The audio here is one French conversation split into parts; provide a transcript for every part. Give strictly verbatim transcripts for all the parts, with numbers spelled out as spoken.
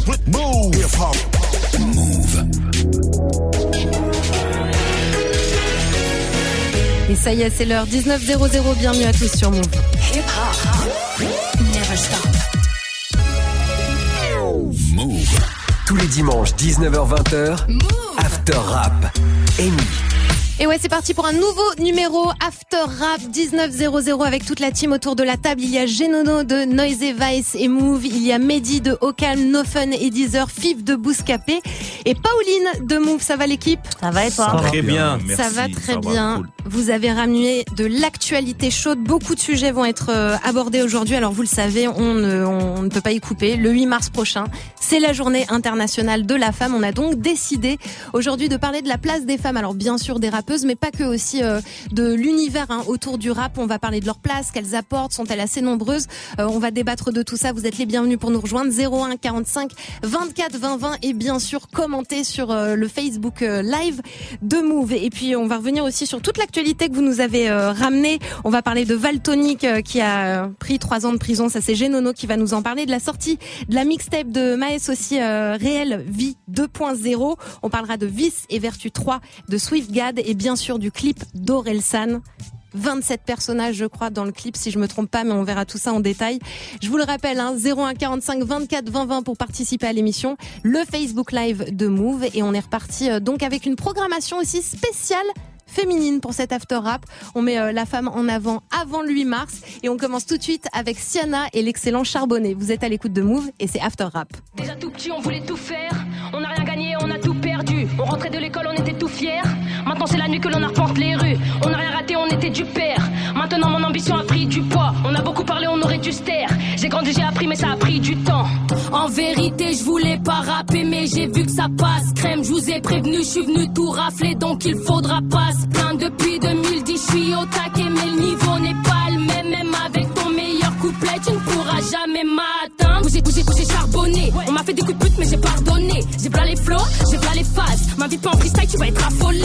Move. Move. Et ça y est, c'est l'heure dix-neuf zéro zéro. Bienvenue à tous sur Move. Hip hop. Never stop. Move. Tous les dimanches dix-neuf heures vingt heures. Move. After Rap. Amy. Et ouais, c'est parti pour un nouveau numéro After Rap dix-neuf zéro zéro avec toute la team autour de la table. Il y a Genono de Noise Vice et Move, il y a Mehdi de Ocalm, No Fun et Deezer, Fif de Bouscapé et Pauline de Move. Ça va l'équipe ? Ça va et toi ? Ça va très bien, merci. Ça va très ça bien. Va, cool. Vous avez ramené de l'actualité chaude. Beaucoup de sujets vont être abordés aujourd'hui. Alors vous le savez, on ne, on ne peut pas y couper. Le huit mars prochain, c'est la journée internationale de la femme. On a donc décidé aujourd'hui de parler de la place des femmes. Alors bien sûr des rappeuses, mais pas que aussi euh, de l'univers hein, autour du rap. On va parler de leur place, qu'elles apportent, sont-elles assez nombreuses. Euh, on va débattre de tout ça. Vous êtes les bienvenus pour nous rejoindre. zéro un quarante-cinq vingt-quatre vingt vingt et bien sûr commenter sur euh, le Facebook euh, Live de Move. Et puis on va revenir aussi sur toute l'actualité que vous nous avez euh, ramenée. On va parler de Valtonyc euh, qui a euh, pris trois ans de prison. Ça c'est Genono qui va nous en parler. De la sortie de la mixtape de Maes aussi, euh, Réelle Vie deux point zéro. On parlera de Vice et Vertu trois de Swiftgad et bien sûr du clip d'Orelsan. vingt-sept personnages, je crois, dans le clip, si je me trompe pas, mais on verra tout ça en détail. Je vous le rappelle, hein, zéro un quarante-cinq vingt-quatre vingt vingt pour participer à l'émission, le Facebook Live de Move, et on est reparti euh, donc avec une programmation aussi spéciale féminine pour cet After Rap. On met euh, la femme en avant avant le huit mars et on commence tout de suite avec Siana et l'excellent Charbonnet. Vous êtes à l'écoute de Move et c'est After Rap. Déjà tout petit, on voulait tout faire. On n'a rien gagné, on a tout perdu. On rentrait de l'école, on était tout fiers. Maintenant c'est la nuit que l'on arpente les rues. On n'a rien raté, on était du père. Maintenant mon ambition a pris du poids. On a beaucoup parlé, on aurait dû se taire. J'ai grandi, j'ai appris, mais ça a pris du temps. En vérité, je voulais pas rapper, mais j'ai vu que ça passe crème. Je vous ai prévenu, je suis venu tout rafler, donc il faudra pas se plaindre. Depuis deux mille dix, je suis au taquet, mais le niveau n'est pas le même. Même avec ton meilleur couplet, tu ne pourras jamais m'atteindre. Bougez, bougez, bougez, charbonné. On m'a fait des coups de pute, mais j'ai pardonné. J'ai plein les flows, j'ai plein les phases. Ma vie pas en freestyle, tu vas être affolé.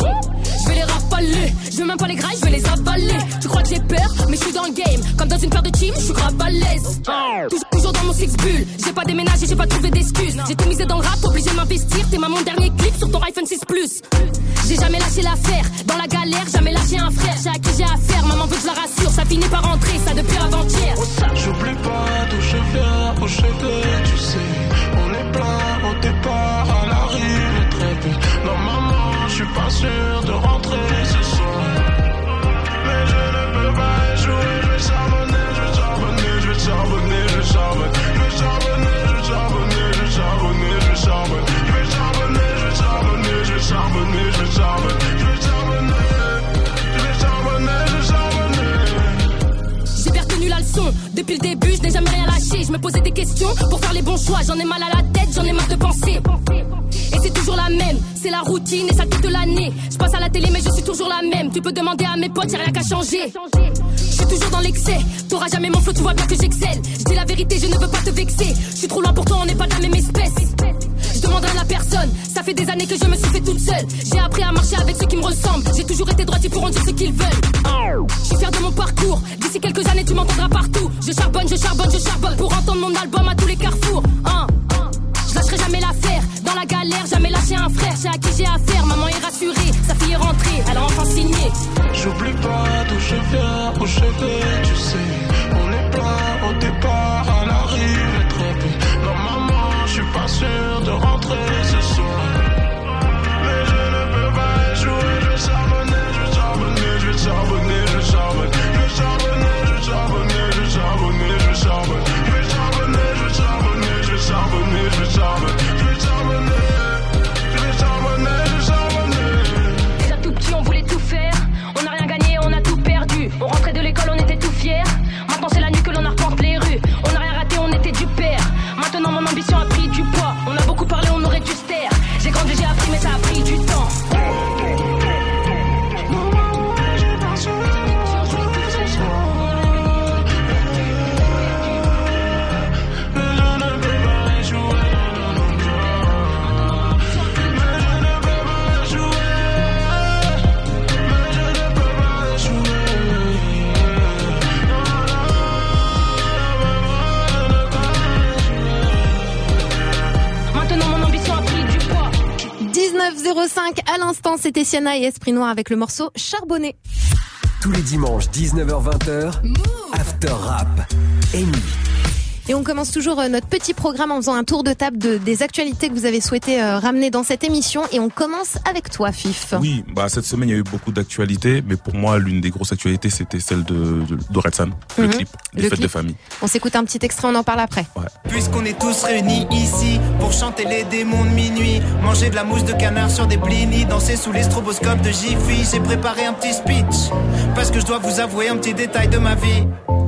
Je vais les rafaler, je veux même pas les grailles, je vais les avaler. Tu crois que j'ai peur, mais je suis dans le game. Comme dans une paire de teams, je suis grave à l'aise. Toujours, toujours dans mon six bulle. J'ai pas déménagé, j'ai pas trouvé d'excuses. J'ai tout misé dans le rap, obligé de m'investir. T'es ma mon dernier clip sur ton iPhone six plus. J'ai jamais lâché l'affaire. Dans la galère, jamais lâché un frère. J'ai à qui j'ai affaire, maman veut que je la rassure. Ça finit par rentrer, ça depuis avant-hier. J'oublie pas d'où je viens, où je vais, tu sais. On est plein au départ, à l'arrivée très vite. Normalement, je suis pas sûr de rentrer ce soir. Mais je ne peux pas échouer, je vais charbonner, je vais charbonner, je vais charbonner, je vais charbonner. Je vais charbonner, je vais charbonner, je vais charbonner, je vais charbonner. Je vais charbonner, je vais charbonner, je vais charbonner, je vais charbonner. Je vais charbonner, je vais charbonner, je vais charbonner. J'ai bien retenu la leçon. Depuis le début, je n'ai jamais rien lâché. Je me posais des questions pour faire les bons choix. J'en ai mal à la tête, j'en ai marre de penser. Et c'est toujours la même, c'est la routine et ça toute l'année. Je passe à la télé mais je suis toujours la même. Tu peux demander à mes potes, y'a rien qu'à changer. Je suis toujours dans l'excès, t'auras jamais mon flow, tu vois bien que j'excelle. Je dis la vérité, je ne veux pas te vexer. Je suis trop loin pour toi, on n'est pas de la même espèce. Je demanderai à la personne, ça fait des années que je me suis fait toute seule. J'ai appris à marcher avec ceux qui me ressemblent. J'ai toujours été droite, ils pourront dire ce qu'ils veulent. Je suis fier de mon parcours, d'ici quelques années tu m'entendras partout. Je charbonne, je charbonne, je charbonne pour entendre mon album à tous les carrefours. Hein. Je lâcherai jamais l'affaire, dans la galère, jamais lâcher un frère. C'est à qui j'ai affaire, maman est rassurée. Sa fille est rentrée, elle a enfin signé. J'oublie pas d'où je viens, où je vais, tu sais. On est plein au départ, à l'arrivée très vite. Normalement, je suis pas sûr de rentrer ce soir. Mais je ne peux pas échouer, je vais charbonner, je vais charbonner, je vais charbonner, je vais charbonner. Je vais charbonner, je vais charbonner, je vais charbonner, je vais charbonner. Je vais charbonner, je vais charbonner, je vais charbonner, je vais charbonner. Je vais charbonner, je vais charbonner, je vais charbonner. Déjà tout petit, on voulait tout faire. On n'a rien gagné, on a tout perdu. On rentrait de l'école, on était tout fiers. zéro cinq à l'instant, c'était Sienna et Esprit Noir avec le morceau Charbonné. Tous les dimanches, dix-neuf heures vingt, After Rap. Amy. Et on commence toujours notre petit programme en faisant un tour de table de, des actualités que vous avez souhaité euh, ramener dans cette émission. Et on commence avec toi, Fif. Oui, bah cette semaine il y a eu beaucoup d'actualités, mais pour moi l'une des grosses actualités c'était celle de d'Orelsan, le Mhm. clip des Le fêtes clip. de famille. On s'écoute un petit extrait, on en parle après. Ouais. Puisqu'on est tous réunis ici pour chanter les démons de minuit, manger de la mousse de canard sur des blinis, danser sous les stroboscopes de Jiffy, j'ai préparé un petit speech parce que je dois vous avouer un petit détail de ma vie.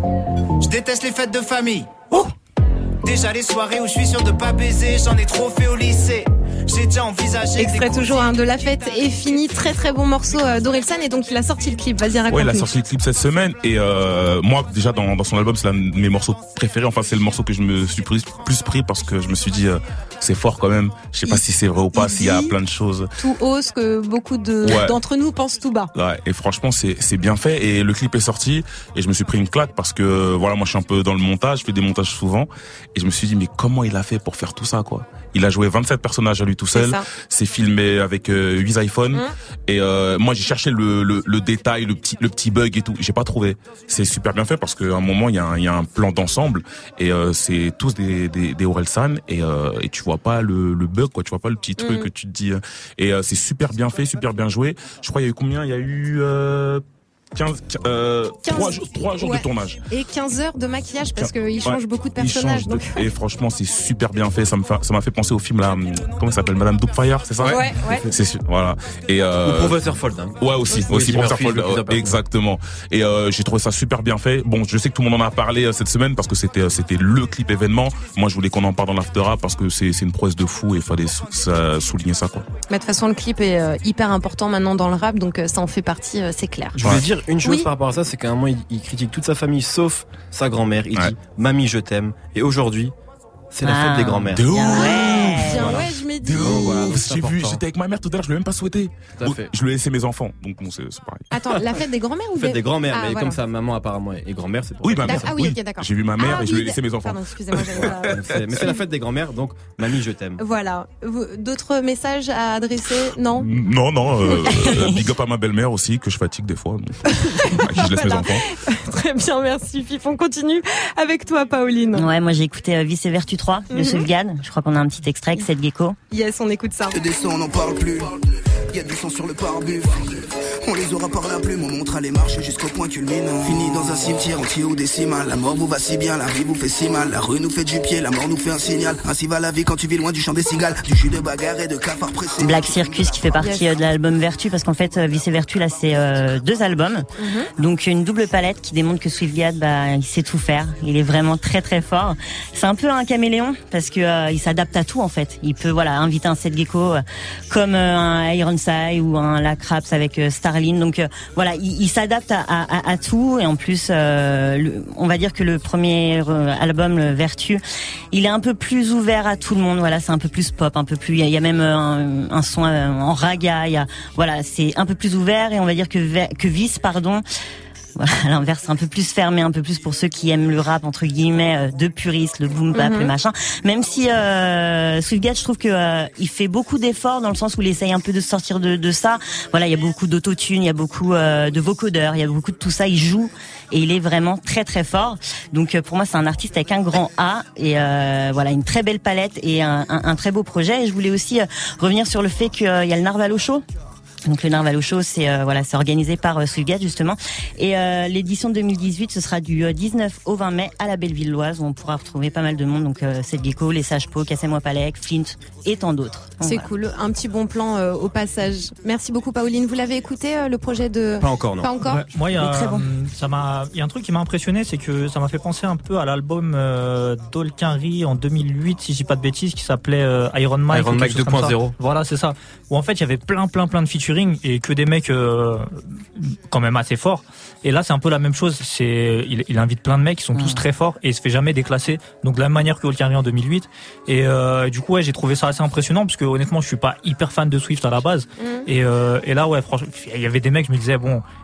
Je déteste les fêtes de famille. Oh Déjà les soirées où je suis sûr de pas baiser, j'en ai trop fait au lycée. J'ai déjà envisagé. Extrait toujours hein, de La Fête est fini, très très bon morceau euh, d'Orelsan et donc il a sorti le clip. Vas-y, raconte-nous. Ouais, il a sorti le clip cette semaine et euh, moi déjà dans, dans son album c'est l'un de mes morceaux préférés. Enfin c'est le morceau que je me suis plus, plus pris parce que je me suis dit euh, c'est fort quand même. Je sais pas Il- si c'est vrai ou pas, il s'il y a dit- plein de choses. Tout haut, ce que beaucoup de, Ouais. d'entre nous pensent tout bas. Ouais, et franchement c'est c'est bien fait et le clip est sorti et je me suis pris une claque parce que voilà moi je suis un peu dans le montage, je fais des montages souvent et je me suis dit mais comment il a fait pour faire tout ça quoi. Il a joué vingt-sept personnages à lui tout C'est seul. ça. C'est filmé avec euh, huit iPhones Mmh. et euh, moi j'ai cherché le, le le détail, le petit le petit bug et tout. J'ai pas trouvé. C'est super bien fait parce qu'à un moment il y a un il y a un plan d'ensemble et euh, c'est tous des des, des Orelsan et euh, et tu vois pas le le bug quoi, tu vois pas le petit truc Mmh. que tu te dis euh, et euh, c'est super bien fait, super bien joué. Je crois il y a eu combien? Il y a eu euh, quinze, euh, quinze trois jours, trois jours ouais. de tournage. Et quinze heures de maquillage parce Ouais. qu'il change beaucoup de Il personnages. change de- Donc... Et franchement, c'est super bien fait. Ça me fait, ça m'a fait penser au film là, hum, comment ça s'appelle, Madame Doubtfire, c'est ça? Ouais, ouais. C'est sûr, voilà. Et euh, Ou Professeur Fold. Hein. ouais aussi, Oui, aussi Eddie Professeur Murphy, Fold, le plus euh, important. exactement. Et euh, j'ai trouvé ça super bien fait. Bon, je sais que tout le monde en a parlé euh, cette semaine parce que c'était euh, c'était le clip événement. Moi, je voulais qu'on en parle dans l'after rap parce que c'est c'est une prouesse de fou et il fallait sou- ça- souligner ça quoi. Mais de toute façon, le clip est euh, hyper important maintenant dans le rap, donc euh, ça en fait partie, euh, c'est clair. Je voulais Ouais. dire une chose Oui. par rapport à ça, c'est qu'à un moment, il, il critique toute sa famille sauf sa grand-mère. Il Ouais. dit « Mamie, je t'aime ». Et aujourd'hui, c'est la Ah. fête des grands-mères. De ouf. Bien, Voilà. ouais, je m'ai dit. De Oh, voilà, ouf. c'est J'ai vu, important. j'étais avec ma mère tout à l'heure, je l'ai même pas souhaité. Tout à Bon, fait. je lui ai laissé mes enfants, donc bon, c'est c'est pareil. Attends, la fête des grands-mères ou Fête des grands-mères, Ah, mais voilà. comme sa maman apparemment est grand-mère, c'est pour Oui, ça. ma mère. Ah oui, ok, d'accord. J'ai vu ma mère Ah et je lui ai oui, laissé mes enfants. Pardon, excusez-moi, j'avais pas... Donc c'est- Mais c'est la fête des grands-mères, donc mamie, je t'aime. Voilà. Vous- D'autres messages à adresser? Non? Non, non, euh, euh, big up à ma belle-mère aussi, que je fatigue des fois, donc, euh, à qui je laisse mes Voilà. enfants. Très bien, merci Fif. On continue avec toi, Pauline. Ouais, moi j'ai écouté euh, Vice et Vertu trois, Mhm. le Sauvegarde. Je crois qu'on a un petit extrait avec cette gecko. Yes, on écoute ça. Et des sons, on n'en parle plus. Y a du sang sur le pare-buff. On les aura par la plume, on montre à les marches jusqu'au point culminant. Fini dans un cimetière entier ou décimal. La mort vous va si bien, la vie vous fait si mal. La rue nous fait du pied, la mort nous fait un signal. Ainsi va la vie quand tu vis loin du chant des cigales. Du jus de bagarre et de cafards pressés. Black Circus qui fait partie Yes. euh, de l'album Vertu, parce qu'en fait euh, Vice et Vertu là c'est euh, deux albums, donc une double palette qui démontre que Swiftgad bah il sait tout faire, il est vraiment très très fort. C'est un peu un caméléon parce que euh, il s'adapte à tout en fait. Il peut voilà inviter un Seth Gecko euh, comme euh, un Ironside ou un Lacraps avec euh, Starlin, donc euh, voilà il, il s'adapte à, à, à tout et en plus euh, le, on va dire que le premier euh, album le Vertu il est un peu plus ouvert à tout le monde, voilà c'est un peu plus pop, un peu plus il y a, il y a même euh, un, un son euh, en raga, il y a voilà c'est un peu plus ouvert et on va dire que Ver- que Vice pardon voilà, à l'inverse, un peu plus fermé, un peu plus pour ceux qui aiment le rap entre guillemets euh, de puristes, le boom bap, Mhm. le machin. Même si euh, Swiftgad, je trouve que euh, il fait beaucoup d'efforts dans le sens où il essaye un peu de sortir de, de ça. Voilà, il y a beaucoup d'autotune, il y a beaucoup euh, de vocodeurs, il y a beaucoup de tout ça. Il joue et il est vraiment très très fort. Donc euh, pour moi, c'est un artiste avec un grand A et euh, voilà une très belle palette et un, un, un très beau projet. Et je voulais aussi euh, revenir sur le fait qu'il y a le Narvalo Show. Donc le Narvalo Show, c'est euh, voilà, c'est organisé par euh, Swiftgad justement. Et euh, l'édition deux mille dix-huit, ce sera du euh, dix-neuf au vingt mai à la Bellevilloise où on pourra retrouver pas mal de monde. Donc euh, Seth Gecko, les Sages Po, Cassez-moi Palek, Flint et tant d'autres. Donc, C'est voilà. cool, un petit bon plan euh, au passage. Merci beaucoup, Pauline. Vous l'avez écouté euh, le projet de Pas encore, non. Pas encore. Ouais, moi, il y Il est a, très bon. hum, ça m'a, il y a un truc qui m'a impressionné, c'est que ça m'a fait penser un peu à l'album euh, d'Olkinry en deux mille huit, si je dis pas de bêtises, qui s'appelait euh, Iron Mike. Iron ou quelque Mike chose deux comme point ça. zéro. Voilà, c'est ça. Où en fait, il y avait plein, plein, plein de featuring et que des mecs euh, quand même assez forts. Et là, c'est un peu la même chose. C'est, il, il invite plein de mecs qui sont tous Mm. très forts et il se fait jamais déclasser. Donc de la même manière que Olkinry en deux mille huit. Et euh, du coup, ouais, j'ai trouvé ça assez impressionnant parce que honnêtement, je suis pas hyper fan de Swift à la base. Mhm. Et, euh, et là, ouais, franchement, il y avait des mecs, je me disais bon,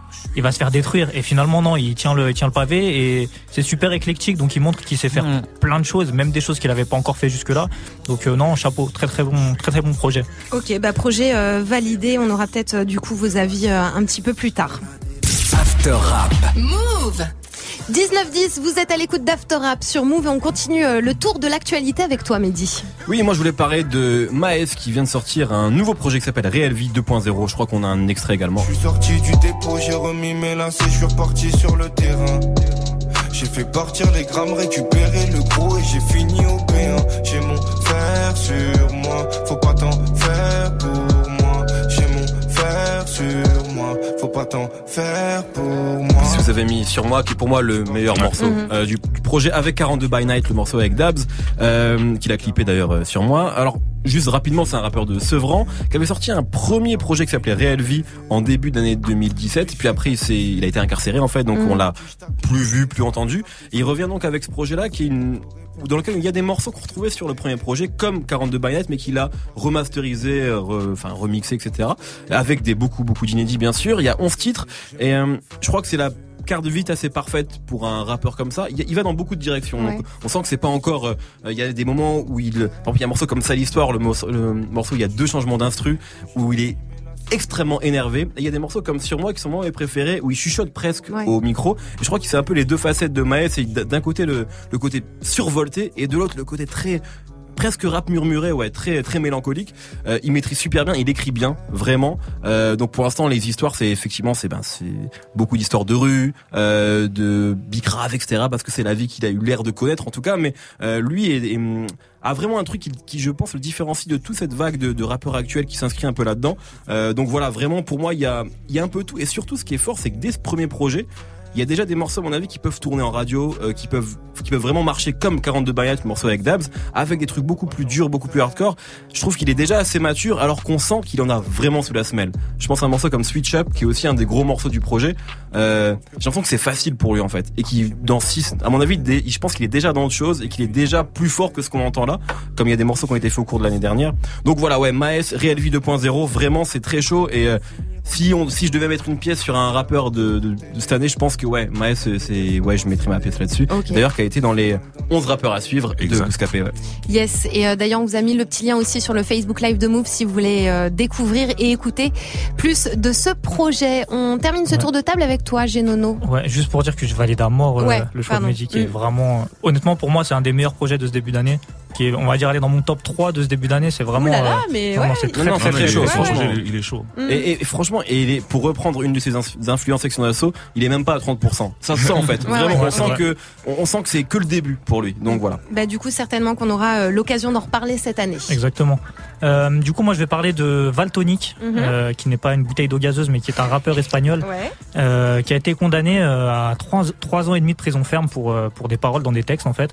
il va se faire détruire. Et finalement non, il tient le, il tient le pavé et c'est super éclectique. Donc il montre qu'il sait faire mmh. plein de choses, même des choses qu'il avait pas encore fait jusque là. Donc euh, non, chapeau, très très bon, très très bon projet. Ok, bah projet euh, validé. On aura peut-être euh, du coup vos avis euh, un petit peu plus tard. After Rap. Move. dix-neuf dix, vous êtes à l'écoute d'After Rap sur Move et on continue le tour de l'actualité avec toi, Mehdi. Oui, moi je voulais parler de Maes qui vient de sortir un nouveau projet qui s'appelle Real Vie deux point zéro. Je crois qu'on a un extrait également. Je suis sorti du dépôt, j'ai remis mes lacets, je suis reparti sur le terrain. J'ai fait partir les grammes, récupérer le gros et j'ai fini au B un. J'ai mon fer sur moi, faut pas t'en faire pour moi. J'ai mon fer sur moi, faut pas t'en faire pour moi. Si vous avez mis sur moi, qui est pour moi le meilleur morceau mm-hmm. euh, du, du projet avec quarante-deux by Night, le morceau avec Dabs, euh, qu'il a clippé d'ailleurs euh, sur moi. Alors juste rapidement, c'est un rappeur de Sevran qui avait sorti un premier projet qui s'appelait Real Vie en début d'année deux mille dix-sept. Et puis après, il, s'est, il a été incarcéré en fait, donc mm. on l'a plus vu, plus entendu. Et il revient donc avec ce projet-là qui est une dans lequel il y a des morceaux qu'on retrouvait sur le premier projet comme quarante-deux by Night mais qu'il a remasterisé, re, enfin remixé, et cetera. Avec des beaucoup beaucoup d'inédits bien sûr. Il y a onze titres et euh, je crois que c'est la carte de visite assez parfaite pour un rappeur comme ça. Il, il va dans beaucoup de directions. Ouais. Donc, on sent que c'est pas encore. Euh, il y a des moments où il, par exemple, il y a un morceau comme ça l'histoire, le, le morceau où il y a deux changements d'instru où il est extrêmement énervé. Et il y a des morceaux comme Sur moi qui sont mes préférés où il chuchote presque ouais. au micro. Et je crois que c'est un peu les deux facettes de Maes. C'est d'un côté le, le côté survolté et de l'autre le côté très presque rap murmuré, ouais, très très mélancolique. Euh, il maîtrise super bien, il écrit bien, vraiment. Euh, donc pour l'instant, les histoires, c'est effectivement, c'est ben, c'est beaucoup d'histoires de rue, euh, de bicrave, et cetera. Parce que c'est la vie qu'il a eu l'air de connaître, en tout cas. Mais euh, lui est, est, a vraiment un truc qui, qui, je pense, le différencie de toute cette vague de, de rappeurs actuels qui s'inscrit un peu là-dedans. Euh, donc voilà, vraiment, pour moi, il y a, il y a un peu tout. Et surtout, ce qui est fort, c'est que dès ce premier projet, il y a déjà des morceaux à mon avis qui peuvent tourner en radio, euh, qui peuvent qui peuvent vraiment marcher comme quarante-deux by Night, le morceau avec Dabs, avec des trucs beaucoup plus durs, beaucoup plus hardcore. Je trouve qu'il est déjà assez mature alors qu'on sent qu'il en a vraiment sous la semelle. Je pense à un morceau comme Switch Up qui est aussi un des gros morceaux du projet. Euh, j'ai l'impression que c'est facile pour lui en fait et qui dans six, à mon avis, des, je pense qu'il est déjà dans autre chose et qu'il est déjà plus fort que ce qu'on entend là, comme il y a des morceaux qui ont été faits au cours de l'année dernière. Donc voilà, ouais, Maes, Real Vie deux point zéro, vraiment c'est très chaud et euh, si on si je devais mettre une pièce sur un rappeur de, de, de cette année, je pense que ouais, Maes c'est ouais, je mettrais ma pièce là-dessus. Okay. D'ailleurs qui a été dans les onze rappeurs à suivre exact. de Scapé. Ouais. Yes, et euh, d'ailleurs on vous a mis le petit lien aussi sur le Facebook Live de Move si vous voulez euh, découvrir et écouter plus de ce projet. On termine ce ouais. tour de table avec toi, Genono. Ouais, juste pour dire que je valide à mort euh, ouais, le choix pardon. de Mehdi qui mmh. est vraiment honnêtement pour moi, c'est un des meilleurs projets de ce début d'année. Qui est, on va dire, aller dans mon top trois de ce début d'année, c'est vraiment. Là là, mais vraiment, ouais, c'est très, non, très, très, très chaud. Ouais, franchement, ouais. il est chaud. Mm. Et, et, et franchement, et il est, pour reprendre une de ses influences avec son assaut, il est même pas à trente pour cent. Ça se sent en fait. Ouais, vraiment, ouais, on sent que, on sent que c'est que le début pour lui. Donc voilà. Bah du coup, certainement qu'on aura euh, l'occasion d'en reparler cette année. Exactement. Euh, du coup, moi, je vais parler de Valtonic, mm-hmm. euh, qui n'est pas une bouteille d'eau gazeuse, mais qui est un rappeur espagnol, ouais. euh, qui a été condamné euh, à trois, trois ans et demi de prison ferme pour euh, pour des paroles dans des textes en fait.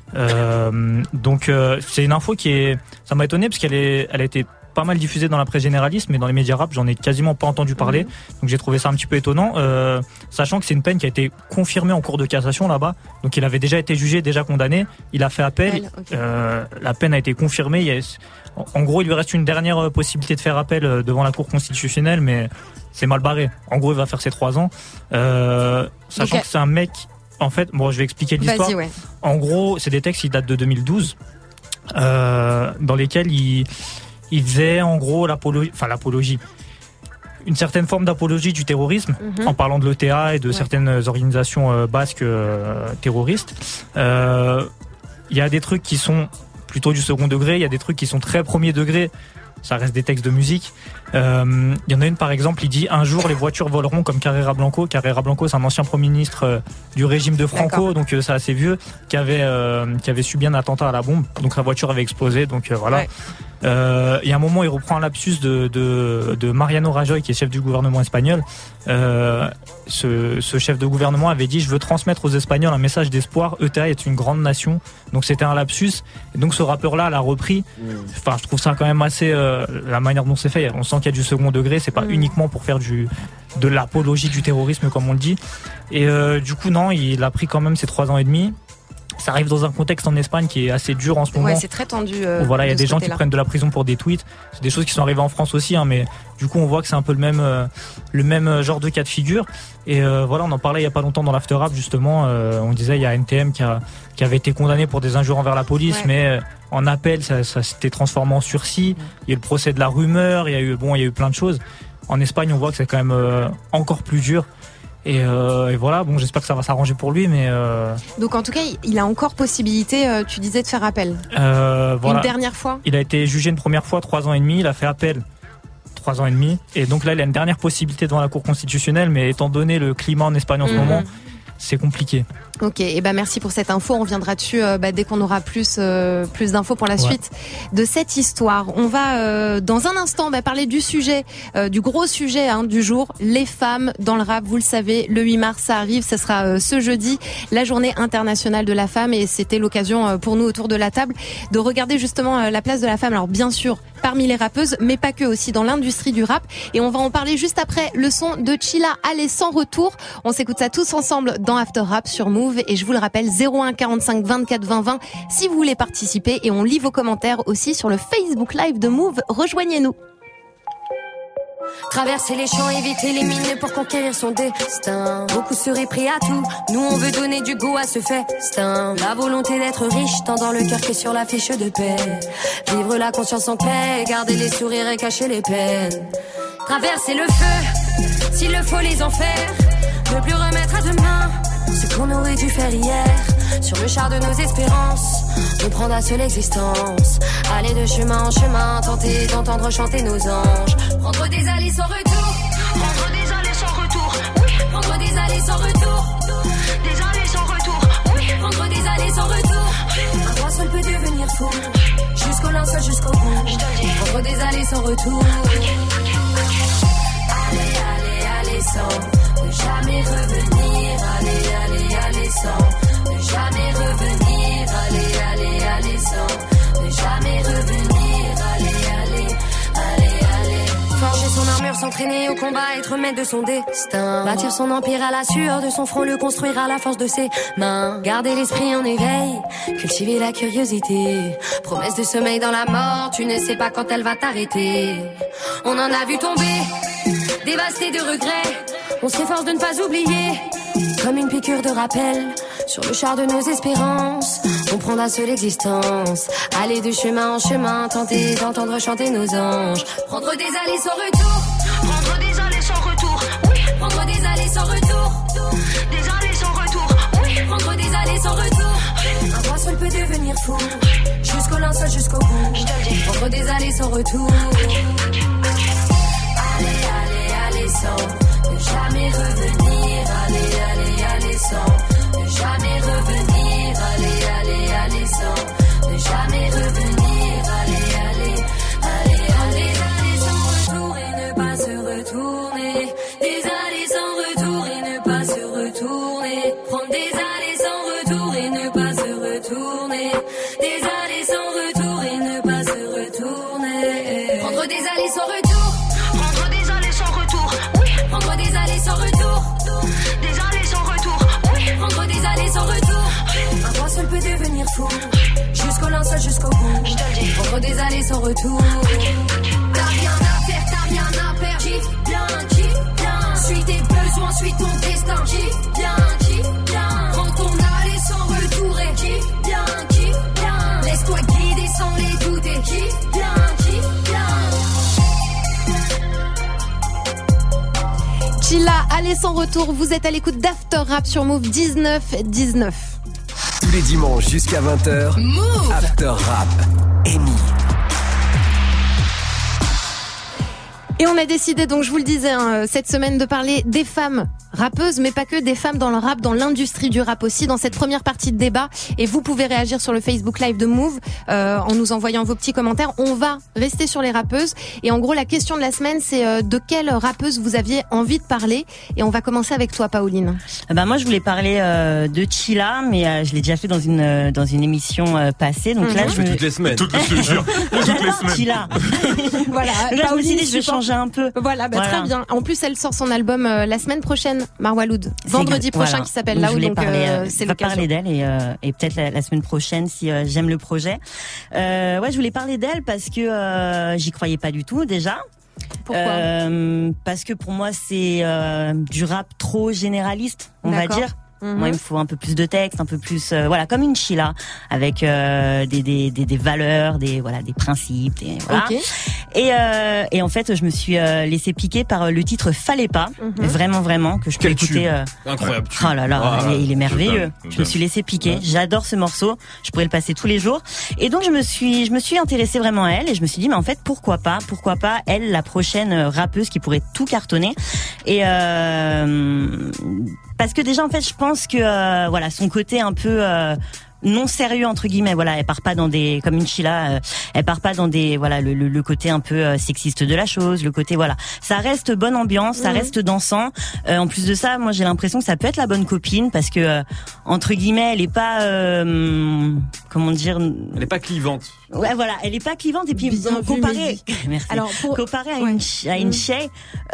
Euh, donc euh, c'est une info qui est, ça m'a étonné parce qu'elle est, elle a été pas mal diffusée dans la presse généraliste, mais dans les médias rap, j'en ai quasiment pas entendu parler. Mmh. Donc j'ai trouvé ça un petit peu étonnant, euh, sachant que c'est une peine qui a été confirmée en cours de cassation là-bas. Donc il avait déjà été jugé, déjà condamné. Il a fait appel. Elle, okay. euh, la peine a été confirmée. Il y a, en gros, il lui reste une dernière possibilité de faire appel devant la Cour constitutionnelle, mais c'est mal barré. En gros, il va faire ses trois ans, euh, sachant okay. que c'est un mec. En fait, bon, je vais expliquer l'histoire. Vas-y, ouais. En gros, c'est des textes qui datent de deux mille douze, euh, dans lesquels il, il faisait en gros l'apologie, enfin l'apologie, une certaine forme d'apologie du terrorisme, mm-hmm. en parlant de l'E T A et de ouais. certaines organisations euh, basques euh, terroristes. Euh, il y a des trucs qui sont plutôt du second degré, il y a des trucs qui sont très premier degré. Ça reste des textes de musique. Euh, il y en a une par exemple, il dit un jour les voitures voleront comme Carrera Blanco. Carrera Blanco, c'est un ancien premier ministre euh, du régime de Franco, D'accord. donc euh, c'est assez vieux, qui avait euh, qui avait subi un attentat à la bombe. Donc sa voiture avait explosé. Donc euh, voilà. Ouais. Euh, il y a un moment, il reprend un lapsus de de, de Mariano Rajoy, qui est chef du gouvernement espagnol. Euh, ce, ce chef de gouvernement avait dit: je veux transmettre aux Espagnols un message d'espoir. E T A est une grande nation. Donc c'était un lapsus. Et donc ce rappeur-là l'a repris. Enfin, je trouve ça quand même assez euh, la manière dont c'est fait. On sent qu'il y a du second degré. C'est pas mmh. uniquement pour faire du de l'apologie du terrorisme comme on le dit. Et euh, du coup non, il a pris quand même ses trois ans et demi. ça arrive dans un contexte en Espagne qui est assez dur en ce moment. Ouais, c'est très tendu. Euh, voilà, il y a de des gens côté-là. qui prennent de la prison pour des tweets. C'est des choses qui sont arrivées en France aussi, hein, mais du coup, on voit que c'est un peu le même, euh, le même genre de cas de figure. Et euh, voilà, on en parlait il y a pas longtemps dans l'After Rap justement. Euh, on disait il y a N T M qui, a, qui avait été condamné pour des injures envers la police, Ouais. mais euh, en appel, ça, ça s'était transformé en sursis. Il y a eu le procès de la rumeur. Il y a eu, bon, il y a eu plein de choses. En Espagne, on voit que c'est quand même euh, encore plus dur. Et, euh, et voilà, bon, j'espère que ça va s'arranger pour lui, mais euh, Donc en tout cas, il a encore possibilité, euh, tu disais, de faire appel. euh, voilà. Une dernière fois. Il a été jugé une première fois, trois ans et demi. Il a fait appel, trois ans et demi. Et donc là, il a une dernière possibilité devant la Cour constitutionnelle, mais étant donné le climat en Espagne en ce Mhm. moment, c'est compliqué. Ok, et ben merci pour cette info. On reviendra dessus euh, bah, dès qu'on aura plus euh, plus d'infos pour la Ouais. suite de cette histoire. On va euh, dans un instant bah, parler du sujet, euh, du gros sujet hein, du jour, les femmes dans le rap. Vous le savez, le huit mars, ça arrive, ce sera euh, ce jeudi, la Journée internationale de la femme, et c'était l'occasion euh, pour nous autour de la table de regarder justement euh, la place de la femme. Alors bien sûr, parmi les rappeuses, mais pas que, aussi dans l'industrie du rap. Et on va en parler juste après le son de Chilla, Allez sans retour. On s'écoute ça tous ensemble dans After Rap sur Move. Et je vous le rappelle, zéro un quarante-cinq vingt-quatre vingt vingt si vous voulez participer. Et on lit vos commentaires aussi sur le Facebook Live de Move. Rejoignez-nous. Traverser les champs, éviter les mines pour conquérir son destin. Beaucoup seraient prêts à tout, nous on veut donner du goût à ce festin. La volonté d'être riche, tant dans le cœur que sur la fiche de paix. Vivre la conscience en paix, garder les sourires et cacher les peines. Traverser le feu, s'il le faut les enfers. Ne plus remettre à demain ce qu'on aurait dû faire hier. Sur le char de nos espérances, on prend d'un seul l'existence. Aller de chemin en chemin, tenter d'entendre chanter nos anges. Prendre des allées sans retour. Prendre des allées sans retour. Oui. Prendre des allées sans retour. Des allées sans retour. Oui. Prendre des allées sans retour. Un roi seul peut devenir fou. Jusqu'au linceul, jusqu'au bout. Prendre des allées sans retour. Allez, allez, allez sans ne jamais revenir. Allez, allez, allez sans ne jamais revenir. Allez, allez, allez sans ne jamais revenir. Allez, allez, allez, allez. Forger son armure, s'entraîner au combat, être maître de son destin. Bâtir son empire à la sueur de son front, le construire à la force de ses mains. Garder l'esprit en éveil, cultiver la curiosité. Promesse de sommeil dans la mort, tu ne sais pas quand elle va t'arrêter. On en a vu tomber, dévasté de regrets. On s'efforce de ne pas oublier, comme une piqûre de rappel. Sur le char de nos espérances, on prend d'un seul l'existence. Aller de chemin en chemin, tenter d'entendre chanter nos anges. Prendre des allées sans retour. Prendre des allées sans retour. Oui. Prendre des allées sans retour. Des allées sans retour. Oui. Prendre des allées sans retour. Un roi seul peut devenir fou. Jusqu'au linceul, jusqu'au bout. Prendre des allées sans retour. Allez, allez, allez sans ne jamais revenir. Allez, allez, allez sans ne jamais revenir. Allez, allez, allez sans ne jamais revenir. Allez, allez, allez, allez, allez sans retour et ne pas se retourner. Des allées sans retour et ne pas se retourner. Prendre des allées sans retour et ne pas se retourner. Des allées sans retour et ne pas se retourner. Prendre des allées sans retour. Prendre des allées sans retour. Oui. Prendre des allées sans retour. Des allées sans retour. Oui. Prendre des allées sans retour. Un roi seul peut devenir fou. Jusqu'au linceul, jusqu'au bout. Prendre des allées sans retour. T'as rien à faire, t'as rien à perdre. Kiffe bien, kiffe bien. Suis tes besoins, suis ton destin. Kiffe bien, kiffe bien. Prends ton allée sans retour et kiffe bien, kiffe bien. Laisse-toi guider sans les douter. Kiffe bien, kiffe bien. Chilla, Allez sans retour. Vous êtes à l'écoute d'After Rap sur Move dix-neuf dix-neuf. Tous les dimanches jusqu'à vingt heures, Move After Rap, Amy. Et on a décidé, donc je vous le disais, hein, cette semaine de parler des femmes rappeuses, mais pas que, des femmes dans le rap, dans l'industrie du rap aussi, dans cette première partie de débat. Et vous pouvez réagir sur le Facebook Live de Move euh, en nous envoyant vos petits commentaires. On va rester sur les rappeuses. Et en gros, la question de la semaine, c'est euh, de quelle rappeuse vous aviez envie de parler. Et on va commencer avec toi, Pauline. Bah moi, je voulais parler euh, de Chilla, mais euh, je l'ai déjà fait dans une euh, dans une émission euh, passée. Donc Mm-hmm. là, je me... toutes les semaines. Toutes les, je te jure, toutes les semaines. Chilla. Voilà. Là, je me suis dit, je vais support- changer un peu. Voilà, bah, Voilà. très bien. En plus, elle sort son album euh, la semaine prochaine, prochaine, Marwa Loud. Vendredi prochain voilà. qui s'appelle là où donc parler, euh, euh, c'est je vais l'occasion. parler d'elle et, euh, et peut-être la, la semaine prochaine si euh, j'aime le projet. Euh, ouais, je voulais parler d'elle parce que euh, j'y croyais pas du tout déjà. Pourquoi euh, Parce que pour moi c'est euh, du rap trop généraliste, on D'accord. va dire. Mm-hmm. Moi, il me faut un peu plus de texte, un peu plus, euh, voilà, comme une Sheila, avec euh, des, des des des valeurs, des voilà, des principes, des voilà. Okay. Et euh, et en fait, je me suis euh, laissé piquer par le titre Fallait pas, Mm-hmm. vraiment vraiment que je peux Quel écouter. tube. Euh... Incroyable. Oh là là, Ah, il est, il est merveilleux. dingue, Je me dingue. suis laissé piquer. J'adore ce morceau. Je pourrais le passer tous les jours. Et donc je me suis, je me suis intéressée vraiment à elle et je me suis dit mais en fait pourquoi pas, pourquoi pas elle la prochaine rappeuse qui pourrait tout cartonner. Et euh, parce que déjà en fait je pense que euh, voilà son côté un peu euh, non sérieux entre guillemets, voilà, elle part pas dans des comme une Sheila, euh, elle part pas dans des voilà le, le, le côté un peu euh, sexiste de la chose, le côté voilà, ça reste bonne ambiance, ça Mhm. reste dansant. Euh, en plus de ça, moi j'ai l'impression que ça peut être la bonne copine parce que euh, entre guillemets, elle est pas euh, comment dire, Elle est pas clivante. ouais voilà, elle est pas clivante et puis Bien euh, vu, comparée, Mehdi. merci. Alors pour comparée à Ouais. une Ch- à une Mhm. Shay,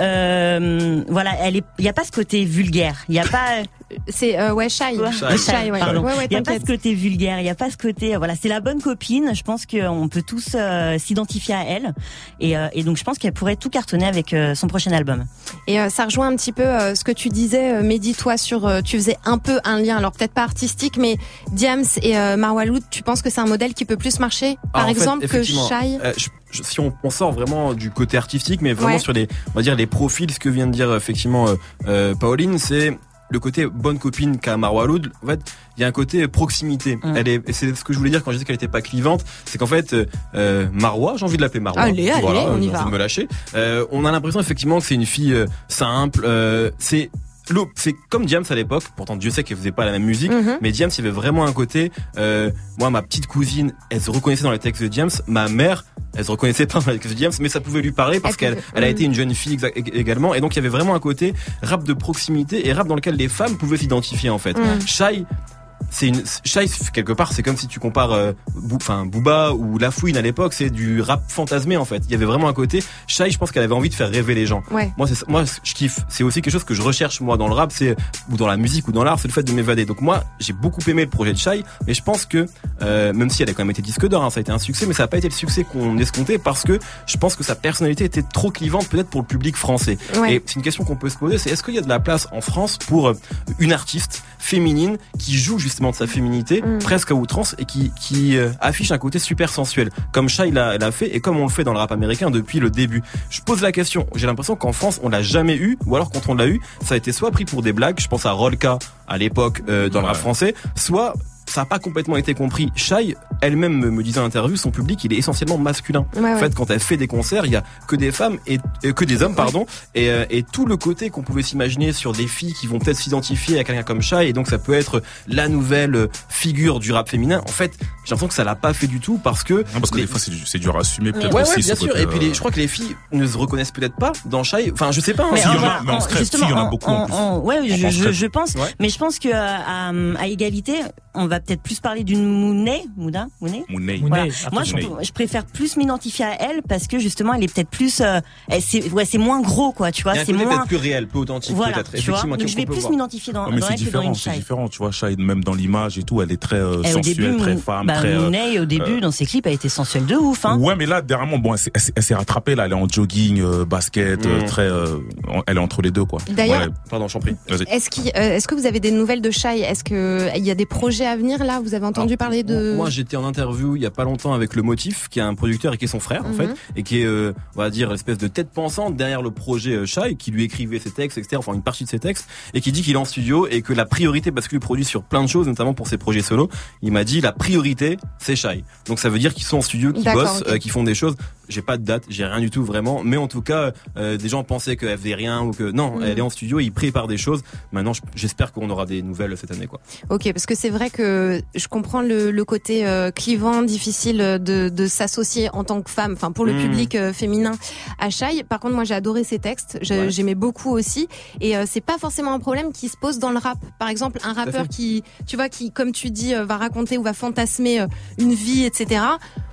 euh, voilà, elle est, il y a pas ce côté vulgaire, il y a pas c'est euh, ouais Shy. Ouais. Shy, Shy, ouais. Pardon. Ouais, ouais, Il y a pas ce t'inquiète. côté vulgaire, il y a pas ce côté, voilà, c'est la bonne copine. Je pense qu'on peut tous euh, s'identifier à elle, et, euh, et donc je pense qu'elle pourrait tout cartonner avec euh, son prochain album. Et euh, ça rejoint un petit peu euh, ce que tu disais, euh, Mehdi, toi, sur euh, tu faisais un peu un lien, alors peut-être pas artistique, mais Diams et euh, Marwa Loud, tu penses que c'est un modèle qui peut plus marcher, par Ah, en fait, exemple, que effectivement, Shy? euh, je- je- si on, on sort vraiment du côté artistique, mais vraiment Ouais. sur les, on va dire les profils, ce que vient de dire effectivement euh, euh, Pauline, c'est le côté bonne copine qu'a Marwa Loud. En fait, il y a un côté proximité. Mm. Elle est, et c'est ce que je voulais dire quand je disais qu'elle était pas clivante, c'est qu'en fait euh, Marwa, j'ai envie de l'appeler Marwa. Allez, allez, voilà, on y j'ai va. envie de me lâcher. Euh, on a l'impression effectivement que c'est une fille euh, simple. Euh, c'est L'eau, c'est comme Diams à l'époque. Pourtant, Dieu sait qu'elle faisait pas la même musique, Mhm. mais Diams, il y avait vraiment un côté. Euh, moi, ma petite cousine, elle se reconnaissait dans les textes de Diams. Ma mère, elle se reconnaissait pas dans les textes de Diams, mais ça pouvait lui parler parce Elle qu'elle, pouvait- elle a Mhm. été une jeune fille exa- ég- également, et donc il y avait vraiment un côté rap de proximité et rap dans lequel les femmes pouvaient s'identifier en fait. Mhm. Shy, c'est une Shy quelque part, c'est comme si tu compares euh, Bou- enfin Booba ou La Fouine à l'époque, c'est du rap fantasmé en fait. Il y avait vraiment un côté Shy, je pense qu'elle avait envie de faire rêver les gens. Ouais. Moi c'est ça- moi je kiffe, c'est aussi quelque chose que je recherche moi dans le rap, c'est ou dans la musique ou dans l'art, c'est le fait de m'évader. Donc moi, j'ai beaucoup aimé le projet de Shy, mais je pense que euh, même si elle a quand même été disque d'or, hein, ça a été un succès, mais ça a pas été le succès qu'on escomptait parce que je pense que sa personnalité était trop clivante peut-être pour le public français. Ouais. Et c'est une question qu'on peut se poser, c'est est-ce qu'il y a de la place en France pour euh, une artiste féminine qui joue justement de sa féminité Mm. presque à outrance et qui, qui euh, affiche un côté super sensuel, comme Shy l'a, l'a fait et comme on le fait dans le rap américain depuis le début. Je pose la question, j'ai l'impression qu'en France on l'a jamais eu, ou alors quand on l'a eu, ça a été soit pris pour des blagues, je pense à Rolka à l'époque euh, dans le rap Ouais. français, soit ça n'a pas complètement été compris. Shy, elle-même me, me disait en interview, son public il est essentiellement masculin. Ouais, ouais. En fait, quand elle fait des concerts, il y a que des femmes et euh, que des hommes, pardon, et, euh, et tout le côté qu'on pouvait s'imaginer sur des filles qui vont peut-être s'identifier à quelqu'un comme Shy, et donc ça peut être la nouvelle euh, figure du rap féminin. En fait, j'ai l'impression que ça l'a pas fait du tout parce que Non, parce que les- des fois, c'est du- c'est dur à assumer, peut-être Ouais, aussi. ouais, bien ce sûr. côté, Et puis, les, euh, je crois que les filles ne se reconnaissent peut-être pas dans Shy. Enfin, je sais pas. hein. Mais Si, il y en en- a, mais en en- scred, justement, si, il y en a en- beaucoup en plus. en- ouais, je, En je, scred. je pense. Ouais. Mais je pense que à, à égalité, on va peut-être plus parler d'une Mounay, Mouda, Mounay. Mounay. Mounay, Voilà. après Moi, je, Mounay. je préfère plus m'identifier à elle parce que justement, elle est peut-être plus, euh, elle- c'est, ouais, c'est moins gros, quoi, tu vois, Il y a un c'est côté moins. peut-être plus réel, plus authentique, Voilà, peut-être. tu vois. Effectivement, Donc, je vais qu'on peut plus voir. m'identifier dans, Ouais, mais dans c'est elle que dans différent, une c'est Shy. différent, tu vois. Shy, même dans l'image et tout, elle est très euh, Et au sensuelle, début, très Mou- femme, bah, très. euh, Mounay, au début, euh, dans ses clips, elle était sensuelle de ouf, hein. Ouais, mais là, dernièrement, bon, elle s'est- elle s'est elle s'est rattrapée, là. Elle est en jogging, euh, basket, euh, Mm. très, euh, en- elle est entre les deux, quoi. D'ailleurs- Ouais, Pardon, j'en prie. vas-y. Est-ce, qu'il- euh, est-ce que vous avez des nouvelles de Shy? Est-ce que il y a des projets à venir là? Vous avez entendu Alors, parler de? Moi, j'étais en interview il y a pas longtemps avec Le Motif, qui est un producteur et qui est son frère, en Mhm. fait, et qui est, euh, on va dire, l'espèce de tête pensante derrière le projet euh, Shy, qui lui écrivait ses textes, et cetera, enfin une partie de ses textes, et qui dit qu'il est en studio et que la priorité, parce qu'il produit sur plein de choses, notamment pour ses projets solo, il m'a dit la priorité, c'est Shy. Donc ça veut dire qu'ils sont en studio, qu'ils D'accord, bossent, ok. euh, qu'ils font des choses. J'ai pas de date, j'ai rien du tout vraiment, mais en tout cas, euh, des gens pensaient qu'elle faisait rien ou que non, Mhm. elle est en studio, il prépare des choses. Maintenant, je- j'espère qu'on aura des nouvelles cette année, quoi. Ok, parce que c'est vrai que je comprends le, le côté euh, clivant, difficile de, de s'associer en tant que femme, enfin pour le Mmh. public euh, féminin à Shy. Par contre, moi j'ai adoré ses textes, Je- Ouais. j'aimais beaucoup aussi, et euh, c'est pas forcément un problème qui se pose dans le rap. Par exemple, un rappeur fait. qui, tu vois, qui, comme tu dis, euh, va raconter ou va fantasmer euh, une vie, et cetera.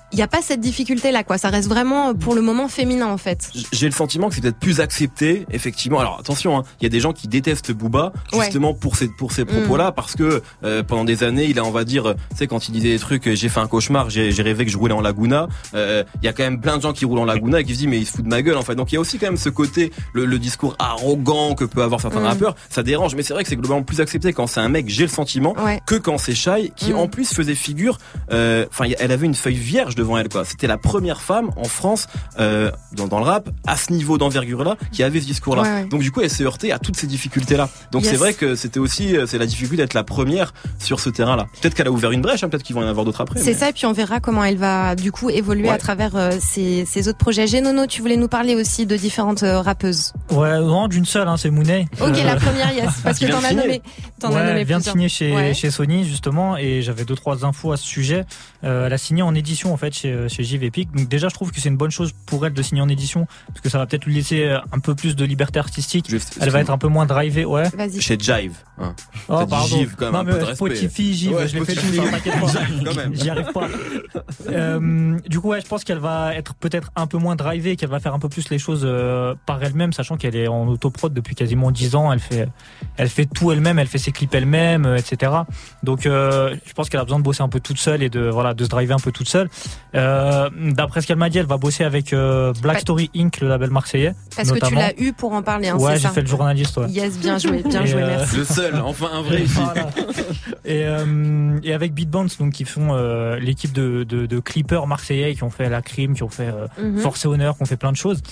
il n'y a pas cette difficulté-là, quoi. Ça reste vraiment, pour le moment, féminin, en fait. J'ai le sentiment que c'est peut-être plus accepté, effectivement. Alors attention, hein, il y a des gens qui détestent Booba justement ouais. pour ces pour ces propos-là, mmh. parce que euh, pendant des années, il a, on va dire, tu sais, quand il disait des trucs, j'ai fait un cauchemar, j'ai, j'ai rêvé que je roulais en Laguna. Il euh, y a quand même plein de gens qui roulent en Laguna et qui se disent mais il se fout de ma gueule, en fait. Donc il y a aussi quand même ce côté, le, le discours arrogant que peut avoir certains mmh. rappeurs, ça dérange. Mais c'est vrai que c'est globalement plus accepté quand c'est un mec, j'ai le sentiment, ouais. que quand c'est Shai, qui mmh. en plus faisait figure. Enfin, euh, elle avait une feuille vierge devant elle, quoi. C'était la première femme en France euh, dans, dans le rap à ce niveau d'envergure-là qui avait ce discours-là. Ouais, ouais. Donc du coup, elle s'est heurtée à toutes ces difficultés-là. Donc yes. c'est vrai que c'était aussi c'est la difficulté d'être la première sur ce terrain-là. Peut-être qu'elle a ouvert une brèche, hein, peut-être qu'ils vont y en avoir d'autres après. C'est mais... ça, et puis on verra comment elle va du coup évoluer ouais. à travers euh, ces, ces autres projets. Genono, tu voulais nous parler aussi de différentes euh, rappeuses. Ouais, non, d'une seule, hein, c'est Mounay. Ok, euh... la première, yes, parce que t'en as nommé. T'en ouais, as nommé elle vient plusieurs. de signer chez ouais. chez Sony justement, et j'avais deux trois infos à ce sujet. Euh, elle a signé en édition en fait chez chez J V P. Donc déjà, je trouve que c'est une bonne chose pour elle de signer en édition, parce que ça va peut-être lui laisser un peu plus de liberté artistique. Juste, elle va être un peu moins drivée, ouais. Vas-y. Chez Jive. Hein. Oh pardon. Jive, quand même, non un mais peu de respect. Spotify, Jive, ouais, je l'ai fait tout ça, t'inquiète pas. J'y arrive pas. euh, du coup, ouais, je pense qu'elle va être peut-être un peu moins drivée, qu'elle va faire un peu plus les choses euh, par elle-même, sachant qu'elle est en autoprod depuis quasiment dix ans. Elle fait, elle fait tout elle-même, elle fait ses clips elle-même, euh, et cetera. Donc, euh, je pense qu'elle a besoin de bosser un peu toute seule et de voilà, de se driver un peu toute seule. Euh, d'après ce qu'elle m'a dit, elle va bosser avec euh, Black Story Incorporated, le label marseillais. Parce notamment. Que tu l'as eu pour en parler. Hein, ouais, c'est j'ai ça. fait le journaliste. Ouais. Yes, bien joué, bien et joué, euh, merci. Le seul, enfin un vrai ici. Voilà. Et, euh, et avec Beatbounce, donc qui font euh, l'équipe de, de, de clippers marseillais qui ont fait La Crime, qui ont fait euh, mm-hmm. Force et Honneur, qui ont fait plein de choses.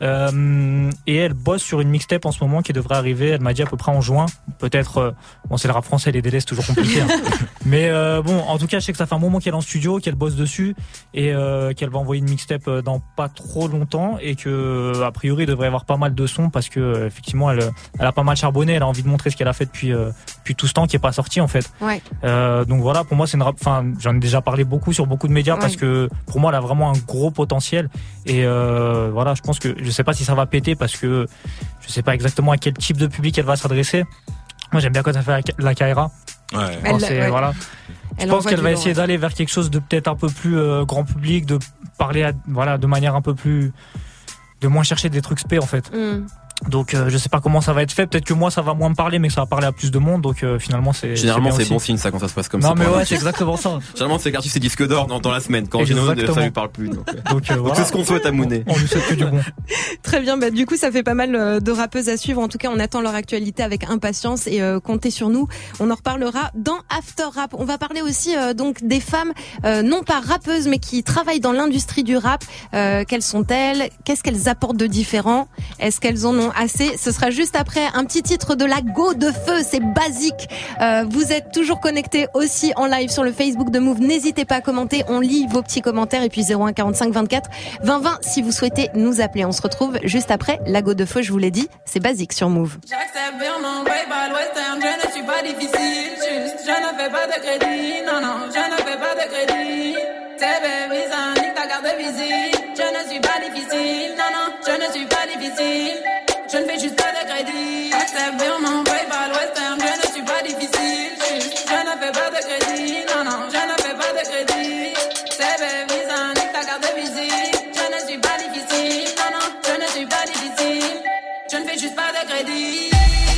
Euh, et elle bosse sur une mixtape en ce moment qui devrait arriver, elle m'a dit à peu près en juin, peut-être, euh, bon c'est le rap français, les délais c'est toujours compliqué, hein. mais euh, bon en tout cas je sais que ça fait un moment qu'elle est en studio, qu'elle bosse dessus et euh, qu'elle va envoyer une mixtape dans pas trop longtemps et que a priori il devrait y avoir pas mal de sons parce que euh, effectivement elle, elle a pas mal charbonné, elle a envie de montrer ce qu'elle a fait depuis, euh, depuis tout ce temps qui est pas sorti en fait. Ouais. Euh, donc voilà, pour moi c'est une rap, enfin j'en ai déjà parlé beaucoup sur beaucoup de médias ouais. parce que pour moi elle a vraiment un gros potentiel et euh, voilà je pense que je sais pas si ça va péter parce que je sais pas exactement à quel type de public elle va s'adresser. Moi j'aime bien quand elle fait la Kaira. Ouais. Elle, c'est, ouais. Voilà. Je elle pense qu'elle va lourd, essayer ouais. d'aller vers quelque chose de peut-être un peu plus euh, grand public, de parler à, voilà de manière un peu plus, de moins chercher des trucs spé en fait. Mm. Donc euh, je sais pas comment ça va être fait, peut-être que moi ça va moins me parler mais que ça va parler à plus de monde, donc euh, finalement c'est généralement c'est, c'est bon signe ça quand ça se passe comme non, ça. Non mais ouais c'est exactement ça. Généralement c'est l'artiste c'est disque d'or dans, dans la semaine quand Gino ça lui parle plus. Donc, euh, donc, euh, donc voilà. c'est ce qu'on souhaite à Mounay. On lui souhaite que du bon. Très bien, bah du coup ça fait pas mal de rappeuses à suivre. En tout cas on attend leur actualité avec impatience et euh, comptez sur nous. On en reparlera dans After Rap. On va parler aussi euh, donc des femmes euh, non pas rappeuses mais qui travaillent dans l'industrie du rap. Euh, quelles sont-elles? Qu'est-ce qu'elles apportent de différent? Est-ce qu'elles en ont assez? Ce sera juste après un petit titre de la Go de Feu, c'est basique. Euh, vous êtes toujours connectés aussi en live sur le Facebook de Move. N'hésitez pas à commenter, on lit vos petits commentaires et puis zéro un quarante-cinq vingt-quatre vingt vingt si vous souhaitez nous appeler. On se retrouve juste après la Go de Feu, je vous l'ai dit, c'est basique sur Move. J'accepte bien mon PayPal Western, je ne suis pas difficile, juste je ne fais pas de crédit, non non, je ne fais pas de crédit. C'est baby, ça nique ta carte de visite, je ne suis pas difficile, non non, je ne suis pas difficile. Je ne fais juste pas de crédit. Accepte bien mon PayPal Western. Je ne suis pas difficile. Juste, je ne fais pas de crédit. Non, non, je ne fais pas de crédit. C'est baby, ça nique ta carte de visite. Je ne suis pas difficile. Non, non, je ne suis pas difficile. Je ne fais juste pas de crédit.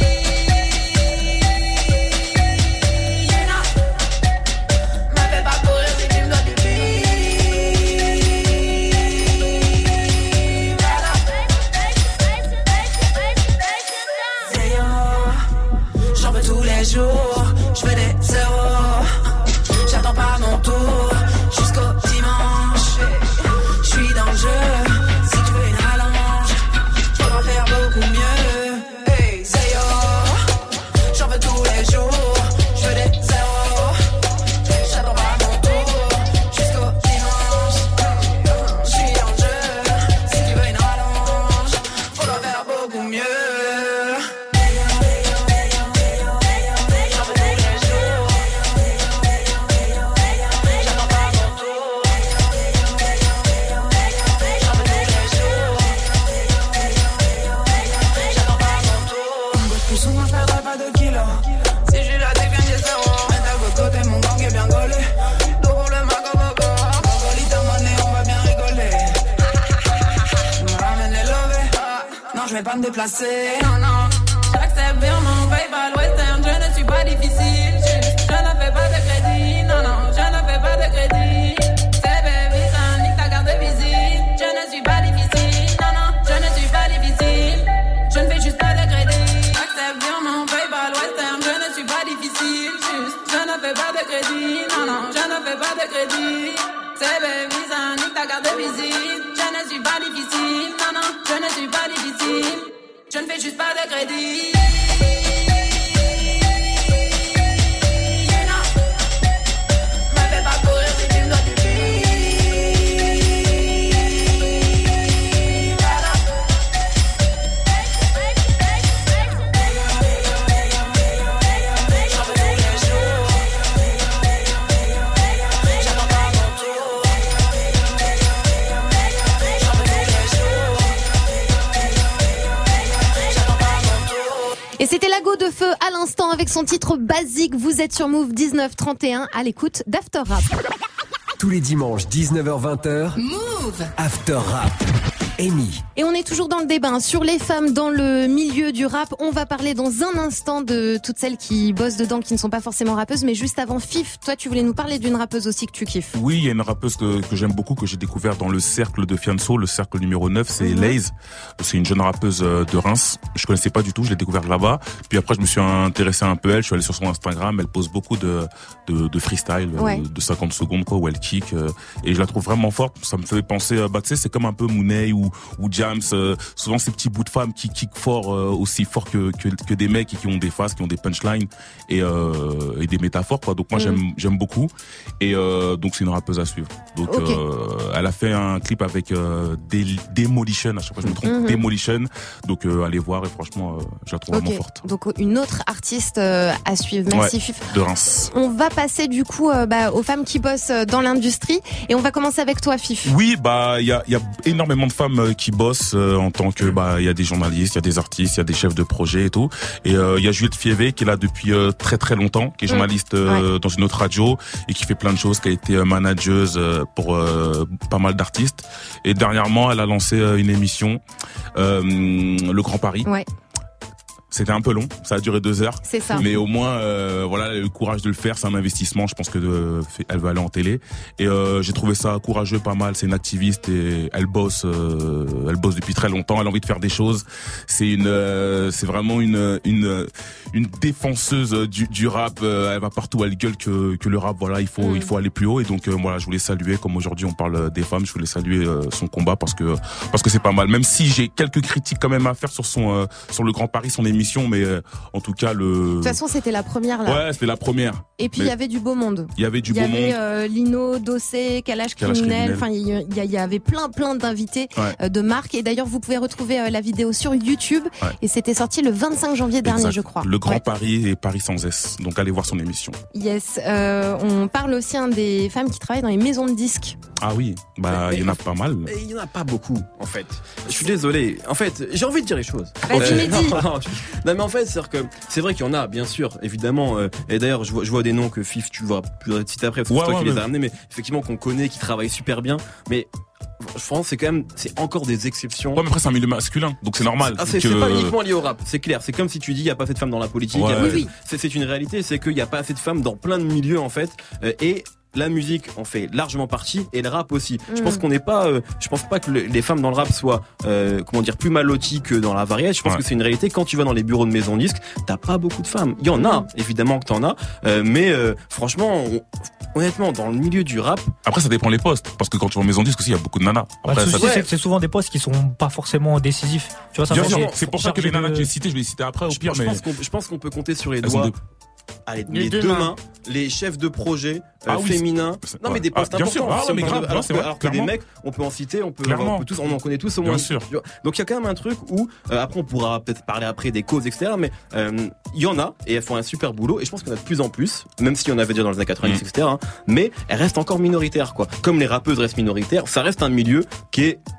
Je fais des zéros, j'attends pas mon tour jusqu'au dimanche. Je suis dans le jeu, si tu veux une rallonge, je dois faire beaucoup mieux. Hey, zéro. m'appelle pas me déplacer. Non, non, j'accepte bien mon PayPal western. Je ne suis pas difficile, juste, je ne fais pas de crédit. Non, non, je ne fais pas de crédit. C'est baby, ça nique ta carte de visite. Je ne suis pas difficile, non, non, je ne suis pas difficile. Je ne fais juste pas de crédit. J'accepte bien mon PayPal western. Je ne suis pas difficile, juste, je ne fais pas de crédit. Non, non, je ne fais pas de crédit. C'est baby, ça nique ta carte de visite. Je ne suis pas difficile, non, non, je ne suis pas difficile. Je ne fais juste pas de crédit. Et c'était Lago de Feu à l'instant avec son titre basique. Vous êtes sur Move dix-neuf trente et un à l'écoute d'After Rap. Tous les dimanches, dix-neuf heures vingt. Move After Rap. Amy. Et on est toujours dans le débat hein, sur les femmes dans le milieu du rap. On va parler dans un instant de toutes celles qui bossent dedans, qui ne sont pas forcément rappeuses. Mais juste avant, Fif, toi tu voulais nous parler d'une rappeuse aussi que tu kiffes. Oui, il y a une rappeuse que, que j'aime beaucoup, que j'ai découvert dans le cercle de Fianso, le cercle numéro neuf, c'est mm-hmm. Laze. C'est une jeune rappeuse de Reims. Je connaissais pas du tout, je l'ai découvert là-bas. Puis après, je me suis intéressé un peu à elle. Je suis allé sur son Instagram. Elle pose beaucoup de, de, de freestyle, ouais. de cinquante secondes, quoi, où elle kick. Et je la trouve vraiment forte. Ça me fait penser, bah, tu sais, c'est comme un peu Mounay ou, ou Jams. Euh, souvent ces petits bouts de femmes qui kick fort, euh, aussi fort que, que que des mecs et qui ont des phases, qui ont des punchlines et, euh, et des métaphores quoi. Donc moi mmh. j'aime j'aime beaucoup et euh, donc c'est une rappeuse à suivre. Donc okay. euh, elle a fait un clip avec euh, Del- Demolition, à chaque fois je me trompe, mmh. Demolition. Donc euh, allez voir et franchement euh, je la trouve okay. vraiment forte. Donc une autre artiste euh, à suivre. Merci ouais, Fuf. De Reims. On va passer du coup euh, bah, aux femmes qui bossent dans l'industrie et on va commencer avec toi Fif. Oui bah il y a il y a énormément de femmes qui bossent euh, en tant que bah il y a des journalistes, il y a des artistes, il y a des chefs de projet et tout. Et euh, il y a Juliette Fievé qui est là depuis euh, très très longtemps, qui est journaliste euh, ouais. dans une autre radio et qui fait plein de choses, qui a été euh, manageuse euh, pour euh, pas mal d'artistes. Et dernièrement, elle a lancé euh, une émission, euh, Le Grand Paris. Ouais. C'était un peu long, ça a duré deux heures. C'est ça. Mais au moins, euh, voilà, elle a eu le courage de le faire. C'est un investissement. Je pense que euh, elle veut aller en télé. Et euh, j'ai trouvé ça courageux, pas mal. C'est une activiste et elle bosse, euh, elle bosse depuis très longtemps. Elle a envie de faire des choses. C'est une, euh, c'est vraiment une, une, une défenseuse du, du rap. Elle va partout, elle gueule que, que le rap, voilà, il faut, mm. il faut aller plus haut. Et donc euh, voilà, je voulais saluer. Comme aujourd'hui, on parle des femmes, je voulais saluer euh, son combat parce que parce que c'est pas mal. Même si j'ai quelques critiques quand même à faire sur son, euh, sur le Grand Paris, son émission. Mais euh, en tout cas le. De toute façon, c'était la première là. Ouais, c'était la première. Et puis il y avait du beau monde. Il y avait du beau monde. Il y avait euh, Lino, Dossé, Kalash Criminel. Enfin, il y, y, y avait plein, plein d'invités ouais. euh, de marque. Et d'ailleurs, vous pouvez retrouver euh, la vidéo sur YouTube. Ouais. Et c'était sorti le vingt-cinq janvier dernier, exact. Je crois. Le Grand ouais. Paris et Paris sans S. Donc allez voir son émission. Yes. Euh, on parle aussi hein, des femmes qui travaillent dans les maisons de disques. Ah oui. Bah il y en a pas mal. Il y en a pas beaucoup en fait. Je suis désolé. En fait, j'ai envie de dire les choses. Vas-y, euh, non, non, non, mais en fait, c'est que c'est vrai qu'il y en a, bien sûr, évidemment. Euh, et d'ailleurs, je vois, je vois des noms que Fif, tu vas citer après, parce que ouais, c'est toi ouais, qui ouais. les as ramenés, mais effectivement qu'on connaît, qui travaillent super bien. Mais je pense que c'est quand même, c'est encore des exceptions. Ouais, mais après c'est un milieu masculin, donc c'est normal. Ah, c'est, que... c'est pas uniquement lié au rap, c'est clair. C'est comme si tu dis il y a pas assez de femmes dans la politique. Ouais. Y a Oui, pas... oui. C'est, c'est une réalité, c'est qu'il y a pas assez de femmes dans plein de milieux en fait. Euh, et la musique en fait largement partie et le rap aussi. Mmh. Je pense qu'on n'est pas, euh, je pense pas que le, les femmes dans le rap soient, euh, comment dire, plus mal loties que dans la variété. Je pense ouais. que c'est une réalité. Quand tu vas dans les bureaux de maisons de disques, t'as pas beaucoup de femmes. Il y en a, évidemment que t'en as, euh, mais euh, franchement, on, honnêtement, dans le milieu du rap. Après, ça dépend les postes, parce que quand tu vas en maison de disques aussi, il y a beaucoup de nanas. Après, le ça... souci, c'est que c'est souvent des postes qui sont pas forcément décisifs. Tu vois, ça. Bien sûr, c'est pour ça que les nanas que j'ai citées, je vais les citer après. Au pire, je mais pense qu'on, je pense qu'on peut compter sur les doigts. Allez, les deux, deux mains. mains, les chefs de projet euh, ah oui, féminins. C'est... Non ouais. mais des postes ah, importants. Ah, si mais grave, alors, c'est que, vrai, alors que des mecs, on peut en citer, on peut, on peut tous, on en connaît tous au moins. Bien sûr. Donc il y a quand même un truc où euh, après on pourra peut-être parler après des causes et cetera. Mais il euh, y en a et elles font un super boulot et je pense qu'il y en a de plus en plus, même si on avait déjà dans les années quatre-vingt-dix mmh. et cetera. Hein, mais elles restent encore minoritaires quoi. Comme les rappeuses restent minoritaires, ça reste un milieu qui est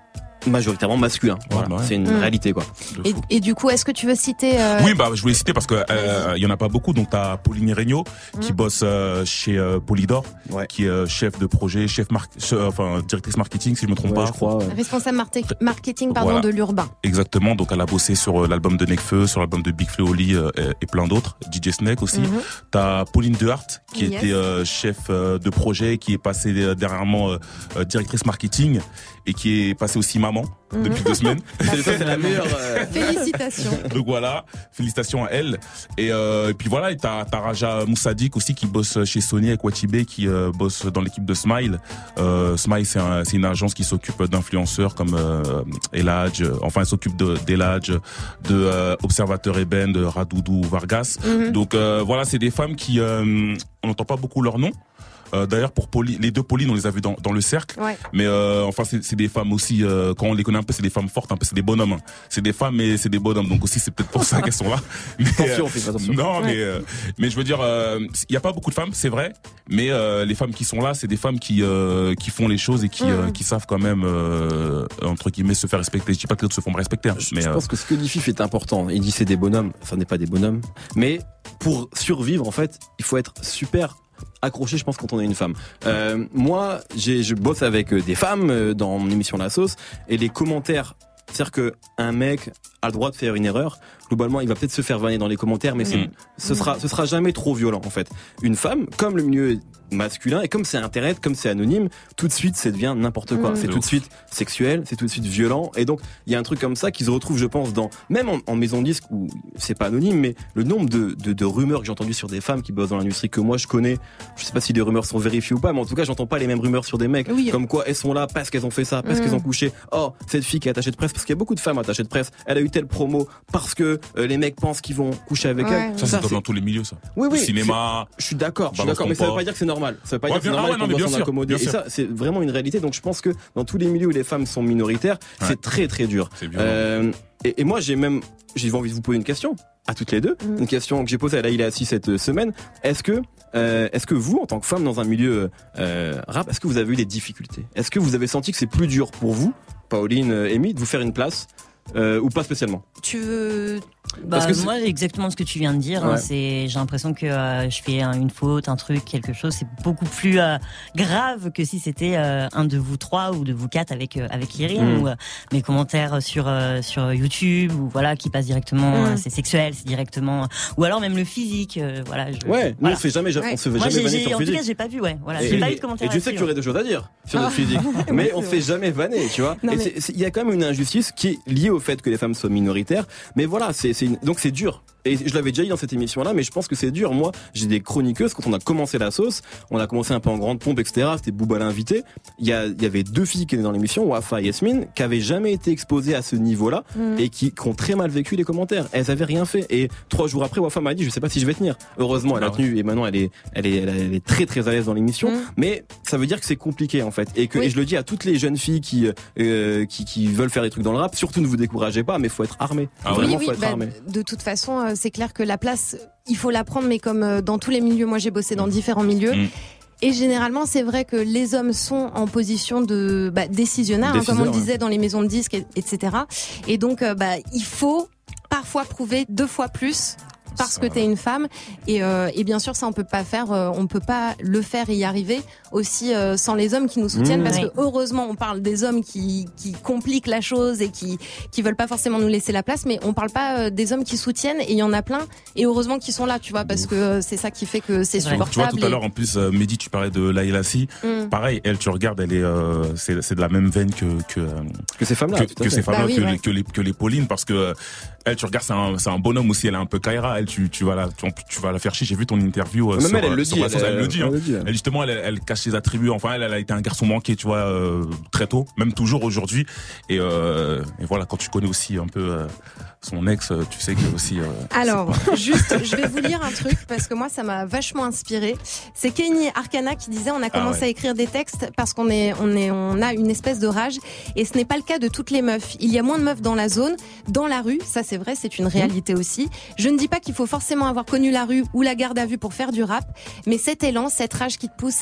majoritairement masculin. Voilà, Ouais, bah ouais. c'est une Mm. réalité quoi. Et, et du coup, est-ce que tu veux citer euh, Oui, bah je voulais citer parce que euh, il y en a pas beaucoup. Donc t'as Pauline Regnault qui Mm. bosse euh, chez euh, Polydor, Ouais. qui est euh, chef de projet, chef mar- che- enfin directrice marketing si je me trompe Ouais, pas. je crois. ouais. responsable marté- marketing pardon, Voilà. de l'urbain? Exactement. Donc elle a bossé sur euh, l'album de Nekfeu, sur l'album de Big Flo Oli euh, et, et plein d'autres. D J Snake aussi. Mhm. T'as Pauline Dehart qui Yes. était euh, chef euh, de projet, qui est passée euh, dernièrement euh, euh, directrice marketing et qui est passée aussi maman Mhm. depuis deux semaines. C'est ça, c'est la meilleure. euh, Félicitations. Donc voilà, félicitations à elle. Et, euh, et puis voilà, et t'as, t'as Raja Moussadik aussi qui bosse chez Sony avec Watibé, qui euh, bosse dans l'équipe de Smile. Euh, Smile, c'est, un, c'est une agence qui s'occupe d'influenceurs comme euh, Eladj, enfin elle s'occupe de, d'Eladj, de euh, Observateur Eben, de Radoudou Vargas. Mhm. Donc euh, voilà, c'est des femmes qui, euh, on n'entend pas beaucoup leur nom. Euh, d'ailleurs, pour Pauline, les deux Paulines, on les a vues dans, dans le cercle. Ouais. Mais euh, enfin, c'est, c'est des femmes aussi. Euh, quand on les connaît un peu, c'est des femmes fortes, un peu, c'est des bonhommes. Hein. C'est des femmes, mais c'est des bonhommes. Donc aussi, c'est peut-être pour ça qu'elles sont là. Mais, Attention, euh, fais attention. non, Ouais. mais euh, mais je veux dire, il y a pas beaucoup de femmes, c'est vrai. Mais euh, les femmes qui sont là, c'est des femmes qui euh, qui font les choses et qui euh, Mhm. qui savent quand même euh, entre guillemets se faire respecter. Je dis pas que les autres se font respecter, hein, Je, mais je euh, pense que ce que dit Fif est important. Il dit c'est des bonhommes, ça n'est pas des bonhommes. Mais pour survivre, en fait, il faut être super accroché, je pense, quand on est une femme. Euh, moi, j'ai, je bosse avec euh, des femmes euh, dans mon émission La Sauce, et les commentaires, c'est-à-dire que un mec a le droit de faire une erreur. Globalement, il va peut-être se faire vanner dans les commentaires, mais c'est, Mhm. ce sera, ce sera jamais trop violent, en fait. Une femme, comme le milieu masculin, et comme c'est internet, comme c'est anonyme, tout de suite, ça devient n'importe quoi. Mhm. C'est De tout de ouf. suite sexuel, c'est tout de suite violent, et donc, il y a un truc comme ça qui se retrouve, je pense, dans, même en, en maison de disque, où c'est pas anonyme, mais le nombre de, de, de rumeurs que j'ai entendues sur des femmes qui bossent dans l'industrie que moi je connais, je sais pas si les rumeurs sont vérifiées ou pas, mais en tout cas, j'entends pas les mêmes rumeurs sur des mecs. Oui. Comme quoi, elles sont là parce qu'elles ont fait ça, parce Mhm. qu'elles ont couché. Oh, cette fille qui est attachée de presse, parce qu'il y a beaucoup de femmes attachées de presse, elle a eu telle promo parce que euh, les mecs pensent qu'ils vont coucher avec Ouais, elle. ça, c'est c'est- dans tous les milieux, ça. Oui, oui. Le cinéma. Je suis d'accord, je suis Balance d'accord, ton mais ça veut porc. pas dire que c'est normal. Ça veut pas Ouais, dire que c'est bien- normal ah ouais, non, qu'on mais doit bien s'en sûr, accommoder. bien Et sûr. ça, c'est vraiment une réalité. Donc je pense que dans tous les milieux où les femmes sont minoritaires, Ouais. c'est très très dur. C'est violent. Euh, et, et moi, j'ai même, j'ai envie de vous poser une question à toutes les deux, Mhm. une question que j'ai posée à Laïla Assis cette euh, semaine. Est-ce que, euh, est-ce que vous, en tant que femme dans un milieu euh, rap, est-ce que vous avez eu des difficultés? Est-ce que vous avez senti que c'est plus dur pour vous, Pauline, euh, Amy, de vous faire une place euh, ou pas spécialement? Tu veux Bah, Parce que c'est- moi, exactement ce que tu viens de dire. hein, Ouais. c'est, j'ai l'impression que euh, je fais un- une faute, un truc, quelque chose. C'est beaucoup plus euh, grave que si c'était euh, un de vous trois ou de vous quatre avec euh, avec Lyrian Mm. ou euh, mes commentaires sur euh, sur YouTube ou voilà qui passent directement. Mm. euh, c'est sexuel, c'est directement. Ou alors même le physique. euh, voilà. Je, Ouais, nous voilà. on se fait jamais, Ouais. on se fait Moi, jamais j'ai, vanner j'ai- sur en tout physique. cas, j'ai pas vu. Ouais. Voilà. Et- J'ai pas et- eu de commentaires. Et je sais qu'il y aurait des choses à dire sur notre Ah. physique, mais Oui, on c'est se fait jamais vanner, tu vois. Non, Et mais- c'est- c'est- il y a quand même une injustice qui est liée au fait que les femmes soient minoritaires. Mais voilà, c'est, c'est une- donc c'est dur. Et je l'avais déjà dit dans cette émission-là, mais je pense que c'est dur. Moi, j'ai des chroniqueuses, quand on a commencé La Sauce, on a commencé un peu en grande pompe, et cetera. C'était Booba l'invité. Il y, a, il y avait deux filles qui étaient dans l'émission, Wafa et Yasmine, qui avaient jamais été exposées à ce niveau-là Mhm. et qui, qui ont très mal vécu les commentaires. Elles avaient rien fait. Et trois jours après, Wafa m'a dit, je sais pas si je vais tenir. Heureusement, elle a Ah ouais. tenu et maintenant elle est, elle est, elle est- elle est très très à l'aise dans l'émission. Mhm. Mais ça veut dire que c'est compliqué en fait. Et que Oui. et je le dis à toutes les jeunes filles qui, euh, qui, qui veulent faire des trucs dans le rap, surtout ne vous découragez pas, mais faut être armé. Ah ouais. Vraiment, Oui, oui, faut être bah, armé. de toute façon, euh, c'est clair que la place, il faut la prendre, mais comme euh, dans tous les milieux, moi j'ai bossé dans différents milieux. Mm. Et généralement, c'est vrai que les hommes sont en position de bah, décisionnaire, hein, comme on le Déciseur, disait dans les maisons de disques, et- etc. Et donc, euh, bah, il faut parfois prouver deux fois plus parce Ça- que t'es une femme. Et, euh, et bien sûr, ça on peut pas faire, euh, on peut pas le faire et y arriver aussi euh, sans les hommes qui nous soutiennent, Mmh. parce Oui. que heureusement, on parle des hommes qui qui compliquent la chose et qui qui veulent pas forcément nous laisser la place, mais on parle pas euh, des hommes qui soutiennent, et il y en a plein. Et heureusement qu'ils sont là, tu vois, parce que euh, c'est ça qui fait que c'est C'est vrai. supportable. Tu vois, tout à et- l'heure, en plus, euh, Mehdi, tu parlais de Laïla Si. Mm. Pareil, elle, tu regardes, elle est, euh, c'est, c'est de la même veine que, que, euh, Que ces femmes-là, que, tout à que fait. ces femmes-là, Bah oui, que, ouais. les, que les, que les Paulines, parce que, euh, elle, tu regardes, c'est un, c'est un bonhomme aussi, elle est un peu Kaira, elle, tu, tu vas la, tu, tu vas la faire chier. J'ai vu ton interview, euh, Même sur, elle, elle le sur dit. la sauce, elle, le dit, hein. elle le dit, elle. Elle, justement, elle, elle cache ses attributs. Enfin, elle, elle a été un garçon manqué, tu vois, euh, très tôt, même toujours aujourd'hui. Et, euh, et voilà, quand tu connais aussi un peu euh, son ex, euh, tu sais que aussi. Euh, Alors, juste, je vais vous lire un truc parce que moi, ça m'a vachement inspiré. C'est Kenny Arcana qui disait, on a commencé ouais. à écrire des textes parce qu'on est, on est, on a une espèce de rage, et ce n'est pas le cas de toutes les meufs. Il y a moins de meufs dans la zone, dans la rue. Ça, c'est vrai, c'est une réalité aussi. Je ne dis pas qu'il faut forcément avoir connu la rue ou la garde à vue pour faire du rap, mais cet élan, cette rage qui te pousse à aller dans le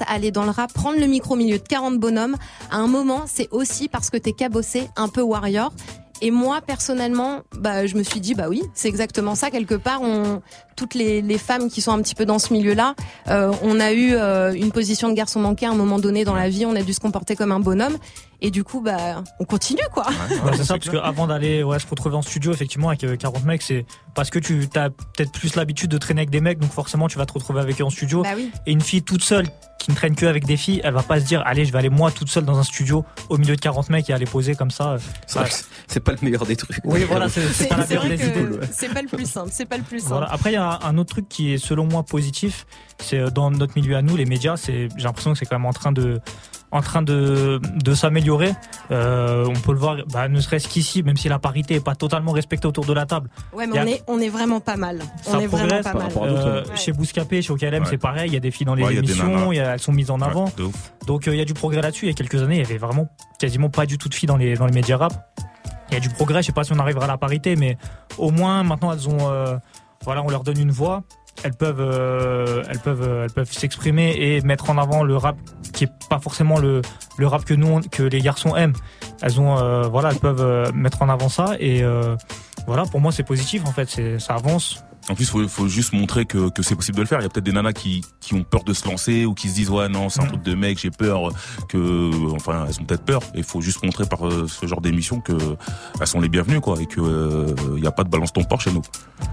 le rap, prendre le micro au milieu de quarante bonhommes, à un moment, c'est aussi parce que t'es cabossé, un peu warrior. Et moi, personnellement, bah, je me suis dit, bah oui, c'est exactement ça. Quelque part, on, toutes les, les femmes qui sont un petit peu dans ce milieu-là, euh, on a eu euh, une position de garçon manqué à un moment donné dans la vie. On a dû se comporter comme un bonhomme. Et du coup, bah, on continue, quoi. Ouais, ouais, c'est ça, parce qu'avant d'aller ouais, se retrouver en studio, effectivement, avec quarante mecs, c'est parce que tu as peut-être plus l'habitude de traîner avec des mecs, donc forcément, tu vas te retrouver avec eux en studio. Bah oui. Et une fille toute seule qui ne traîne que avec des filles, elle va pas se dire, allez, je vais aller moi toute seule dans un studio au milieu de quarante mecs et aller poser comme ça. C'est, ouais. c'est pas le meilleur des trucs. Oui, voilà, c'est, c'est, c'est pas la c'est meilleure vrai des que idées. c'est pas le plus simple, c'est pas le plus simple. Voilà. Après, il y a un autre truc qui est, selon moi, positif. C'est dans notre milieu à nous, les médias, c'est, j'ai l'impression que c'est quand même en train de, en train de, de s'améliorer. Euh, on peut le voir, bah, ne serait-ce qu'ici, même si la parité est pas totalement respectée autour de la table. Ouais, mais on est, on est vraiment pas mal. Ça on est progresse vraiment pas mal. Euh, ouais. Chez Bouscapé, chez O K L M, Ouais. c'est pareil. Il y a des filles dans les Ouais, y a des émissions, nanas. y a, elles sont mises en avant. Ouais, de ouf. Donc il euh, y a du progrès là-dessus. Il y a quelques années, il y avait vraiment quasiment pas du tout de filles dans les, dans les médias rap. Il y a du progrès. Je sais pas si on arrivera à la parité, mais au moins maintenant elles ont, euh, voilà, on leur donne une voix. Elles peuvent, euh, elles peuvent, euh, elles peuvent s'exprimer et mettre en avant le rap qui est pas forcément le, le rap que nous, on- que les garçons aiment. Elles ont, euh, voilà, elles peuvent euh, mettre en avant ça et euh, voilà, pour moi c'est positif en fait. C'est, ça avance. En plus, faut, faut juste montrer que, que c'est possible de le faire. Il y a peut-être des nanas qui, qui ont peur de se lancer ou qui se disent ouais non c'est un Mm. truc de mec, j'ai peur que, enfin elles ont peut-être peur. Et il faut juste montrer par euh, ce genre d'émission que elles sont les bienvenues quoi et que euh, il y a pas de balance ton porc chez nous.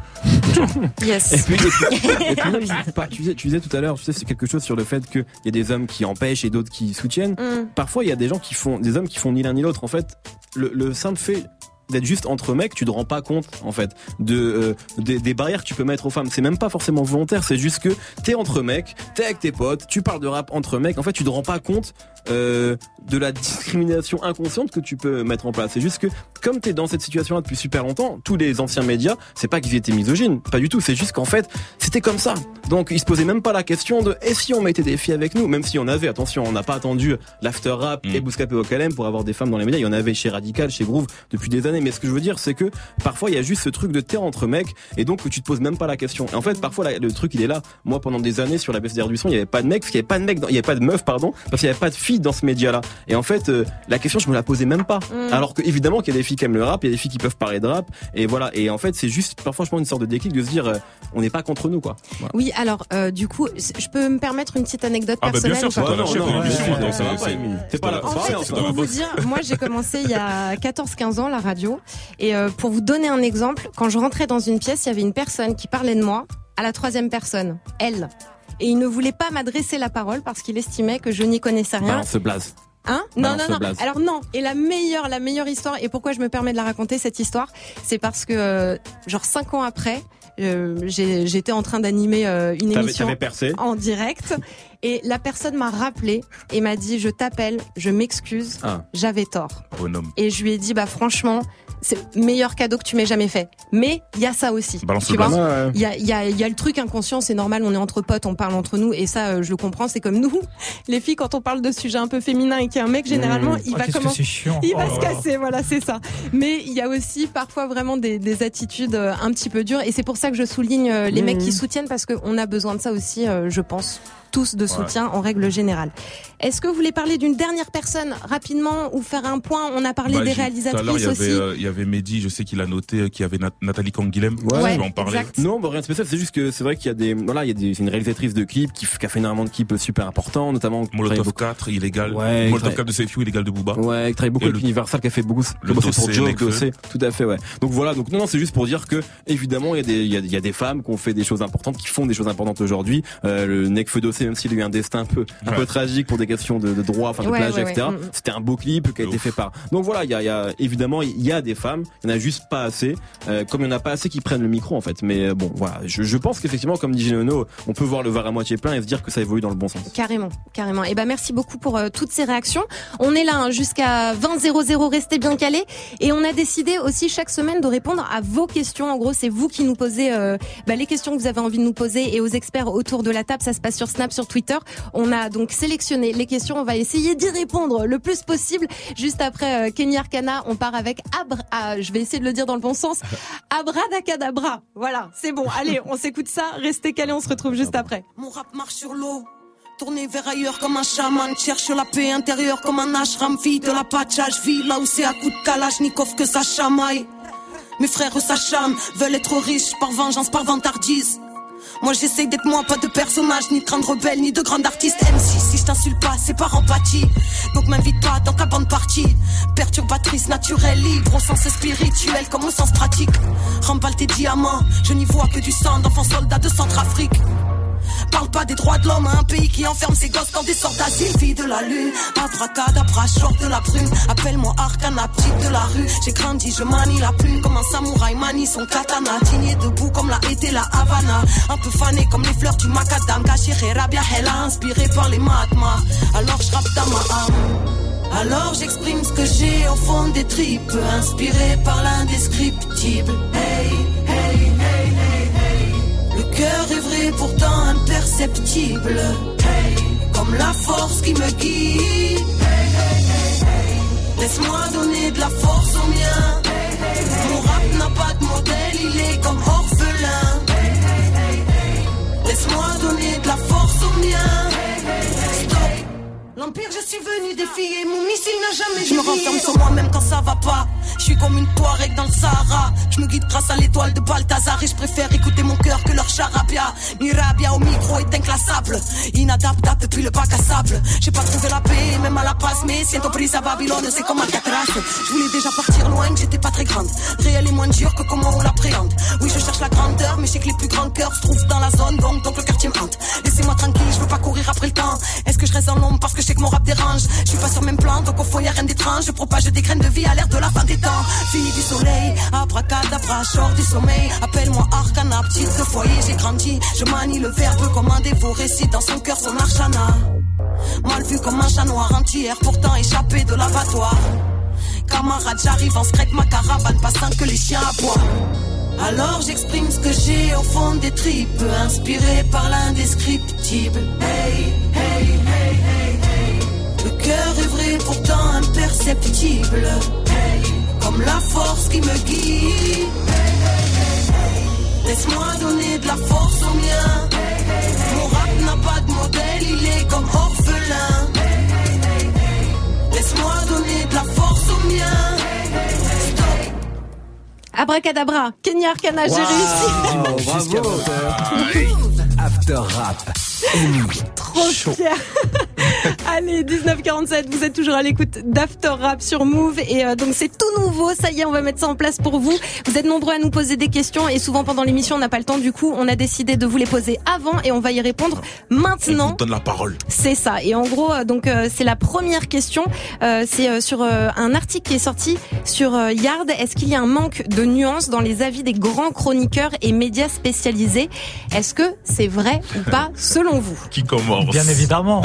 Yes. Et puis, et puis, et puis, pas- tu, disais, tu disais tout à l'heure, tu sais, c'est quelque chose sur le fait qu'il y a des hommes qui empêchent et d'autres qui soutiennent. Mm. Parfois, il y a des gens qui font, des hommes qui font ni l'un ni l'autre. En fait, le, le simple fait d'être juste entre mecs, tu te rends pas compte en fait de euh, des, des barrières que tu peux mettre aux femmes. C'est même pas forcément volontaire, c'est juste que t'es entre mecs, t'es avec tes potes, tu parles de rap entre mecs. En fait, tu te rends pas compte euh, de la discrimination inconsciente que tu peux mettre en place. C'est juste que comme t'es dans cette situation-là depuis super longtemps, tous les anciens médias, c'est pas qu'ils étaient misogynes, pas du tout. C'est juste qu'en fait, c'était comme ça. Donc ils se posaient même pas la question de et si on mettait des filles avec nous, même si on avait. Attention, on n'a pas attendu l'after rap Mmh. et Bouscapé au K L M pour avoir des femmes dans les médias. Il y en avait chez Radical, chez Groove depuis des années. Mais ce que je veux dire, c'est que parfois il y a juste ce truc de terre entre mecs et donc tu te poses même pas la question. Et en fait, parfois la- le truc il est là. Moi, pendant des années sur la B C D R du son, il y avait pas de mecs, parce qu'il y avait pas de mecs, dans- il y avait pas de meufs, pardon, parce qu'il y avait pas de filles dans ce média-là. Et en fait, euh, la question je me la posais même pas. Mm. Alors que évidemment qu'il y a des filles qui aiment le rap, il y a des filles qui peuvent parler de rap. Et voilà. Et en fait, c'est juste parfois je pense une sorte de déclic de se dire, euh, on n'est pas contre nous quoi. Voilà. Oui, alors euh, du coup, je peux me permettre une petite anecdote Ah bah bien personnelle sûr, ou c'est pas toi la non, chef non, de l'émission. ouais, attends, ouais, c'est- ouais, c'est- ouais, c'est pas la En Ouais, fait, on se pour donne vous dire, moi j'ai commencé il y a quatorze quinze ans la radio et euh, pour vous donner un exemple, quand je rentrais dans une pièce, il y avait une personne qui parlait de moi à la troisième personne, elle. Et il ne voulait pas m'adresser la parole parce qu'il estimait que je n'y connaissais rien. Balance ce blaze. Hein Non, Balance non, le non. blaze. Alors non. Et la meilleure, la meilleure histoire, et pourquoi je me permets de la raconter, cette histoire, c'est parce que, euh, genre cinq ans après, euh, j'ai- j'étais en train d'animer euh, une T'avais, émission t'avais percé. en direct et la personne m'a rappelé et m'a dit je t'appelle, je m'excuse, Ah. j'avais tort. Bonhomme. Et je lui ai dit bah franchement, c'est le meilleur cadeau que tu m'aies jamais fait. Mais il y a ça aussi. Balance tu le vois, blaze. Ouais, ouais. il y a, il y, a, il y a le truc inconscient, c'est normal, on est entre potes, on parle entre nous, et ça, euh, je le comprends, c'est comme nous, les filles, quand on parle de sujets un peu féminins et qu'il y a un mec, généralement, Mmh. il Ah, va qu'est-ce que commencer... c'est chiant. Il va Oh se là là. casser, voilà, c'est ça. Mais il y a aussi parfois vraiment des, des attitudes euh, un petit peu dures, et c'est pour ça que je souligne euh, les Mmh. mecs qui soutiennent, parce qu'on a besoin de ça aussi, euh, je pense, tous de soutien en règle générale. Est-ce que vous voulez parler d'une dernière personne rapidement ou faire un point? On a parlé Bah, des j'ai- réalisatrices Tout à l'heure, il y aussi. avait, euh, il y avait Mehdi, je sais qu'il a noté euh, qu'il y avait Nat- Nathalie Canguilhem. Ouais. Ouais, je vais en parler. exact. Non, bah rien de spécial. C'est juste que c'est vrai qu'il y a des, voilà, il y a des, c'est une réalisatrice de clips qui, f- qui a fait énormément de clips super importants, notamment. qui travaille Molotov beaucoup- quatre, illégal. Ouais, Molotov très- quatre de C F U, illégal de Booba. Ouais, qui travaille beaucoup Et avec le- Universal, qui a fait beaucoup, le bossé pour dossier Joe, Nekfeu. dossier. Tout à fait, ouais. Donc voilà, donc non, non, c'est juste pour dire que, évidemment, il y a des, il y a, il y a des femmes qui ont fait des choses importantes, qui font des choses importantes aujourd'hui. Euh, le Nekfeu dossier, même s'il a eu un destin un peu, un Ouais. peu tragique pour des questions de, de droit, enfin de Ouais, plage, ouais, et cetera. ouais. Mm. C'était un beau clip qui a De été ouf. fait par. Donc voilà, il y a, il y a, évidemment, il y a des femmes, il y en a juste pas assez, euh, comme il y en a pas assez qui prennent le micro, en fait. Mais euh, bon, voilà. Je, je pense qu'effectivement, comme dit Genono, on peut voir le verre à moitié plein et se dire que ça évolue dans le bon sens. Carrément, carrément. Et ben merci beaucoup pour euh, toutes ces réactions. On est là hein, jusqu'à vingt zéro zéro, restez bien calés. Et on a décidé aussi chaque semaine de répondre à vos questions. En gros, c'est vous qui nous posez euh, bah, les questions que vous avez envie de nous poser et aux experts autour de la table. Ça se passe sur Snap, sur Twitter. On a donc sélectionné les questions. On va essayer d'y répondre le plus possible. Juste après euh, Kenny Arcana, on part avec Abra. Ah, je vais essayer de le dire dans le bon sens. Abradacadabra. Voilà, c'est bon. Allez, on s'écoute ça. Restez calés. On se retrouve juste après. Mon rap marche sur l'eau. Tourné vers ailleurs comme un chaman, cherche la paix intérieure comme un ashram, vie de la pacha, je vis là où c'est à coup de kalachnikov que ça chamaille. Mes frères s'acharnent, veulent être riches par vengeance, par vantardise. Moi j'essaye d'être moi, pas de personnage, ni de grande rebelle, ni de grande artiste. M C, si je t'insulte pas, c'est par empathie. Donc m'invite pas dans ta bande partie. Perturbatrice naturelle, libre au sens spirituel comme au sens pratique. Remballe tes diamants, je n'y vois que du sang d'enfants soldats de Centrafrique. Parle pas des droits de l'homme à un pays qui enferme ses gosses dans des sortes d'asile. Fille de la lune, abracadabra, short de la brume. Appelle-moi Arcana, petite de la rue. J'ai grandi, je manie la plume comme un samouraï manie son katana. Digné debout comme l'a été la Havana. Un peu fané comme les fleurs du macadam. Gachiré, Rabia, Hella, inspiré par les Mahatmas. Alors je rappe dans ma âme. Alors j'exprime ce que j'ai au fond des tripes. Inspiré par l'indescriptible. Hey, hey, hey, hey, hey. Le cœur est vrai pourtant imperceptible, hey, comme la force qui me guide. Hey, hey, hey, hey. Laisse-moi donner de la force au mien. Hey, hey, hey, mon rap hey. N'a pas de modèle, il est comme orphelin. Hey, hey, hey, hey. Laisse-moi donner de la force au mien. Hey, hey, hey, stop. L'empire, je suis venu défier, mon missile n'a jamais dévié. Je me renferme sur moi-même quand ça va pas. Je suis comme une Touareg dans le Sahara. Je me guide grâce à l'étoile de Balthazar. Et je préfère écouter mon cœur que leur charabia. Mirabia au micro est inclassable, inadaptable depuis le bac à sable. J'ai pas trouvé la paix, même à la passe. Mais siento prise à Babylone, c'est comme Alcatraz. Je voulais déjà partir loin, que j'étais pas très grande. Réel et moins dur que comment on l'appréhende. Oui, je cherche la grandeur, mais je sais que les plus grands cœurs se trouvent dans la zone. Donc, donc le quartier me hante. Laissez-moi tranquille, je veux pas courir après le temps. Est-ce que je reste en l'ombre parce que je sais que mon rap dérange? Je suis pas sur le même plan, donc au fond y'a rien d'étrange. Je propage des graines de vie à l'air de la fin des temps. Fille du soleil, abracadabra, short du sommeil. Appelle-moi Arcana, petite de foyer, j'ai grandi. Je manie le verbe comme un dévot, récite dans son cœur son archana. Mal vu comme un chat noir entier, pourtant échappé de l'abattoir. Camarade, j'arrive en screc, ma caravane, pas simple que les chiens aboient. Alors j'exprime ce que j'ai au fond des tripes, inspiré par l'indescriptible. Hey, hey, hey, hey, hey. Le cœur est vrai pourtant imperceptible. Hey, comme la force qui me guide. Hey, hey, hey, hey. Laisse-moi donner de la force au mien. Hey, hey, hey. Mon rap n'a pas de modèle, il est comme orphelin. Hey, hey, hey, hey. Laisse-moi donner de la force au mien. Hey, hey, hey. Stop. Abracadabra, Kenya Arcana, wow, j'ai réussi. Bravo. After Rap. Trop fier. Allez, dix-neuf quarante-sept, vous êtes toujours à l'écoute d'After Rap sur Move et euh, donc c'est tout nouveau, ça y est, on va mettre ça en place pour vous. Vous êtes nombreux à nous poser des questions et souvent pendant l'émission on n'a pas le temps, du coup on a décidé de vous les poser avant et on va y répondre maintenant. On vous donne la parole. C'est ça, et en gros euh, donc euh, c'est la première question, euh, c'est euh, sur euh, un article qui est sorti sur euh, Yard. Est-ce qu'il y a un manque de nuances dans les avis des grands chroniqueurs et médias spécialisés? Est-ce que c'est vrai ou pas selon vous? Qui commence? Bien évidemment.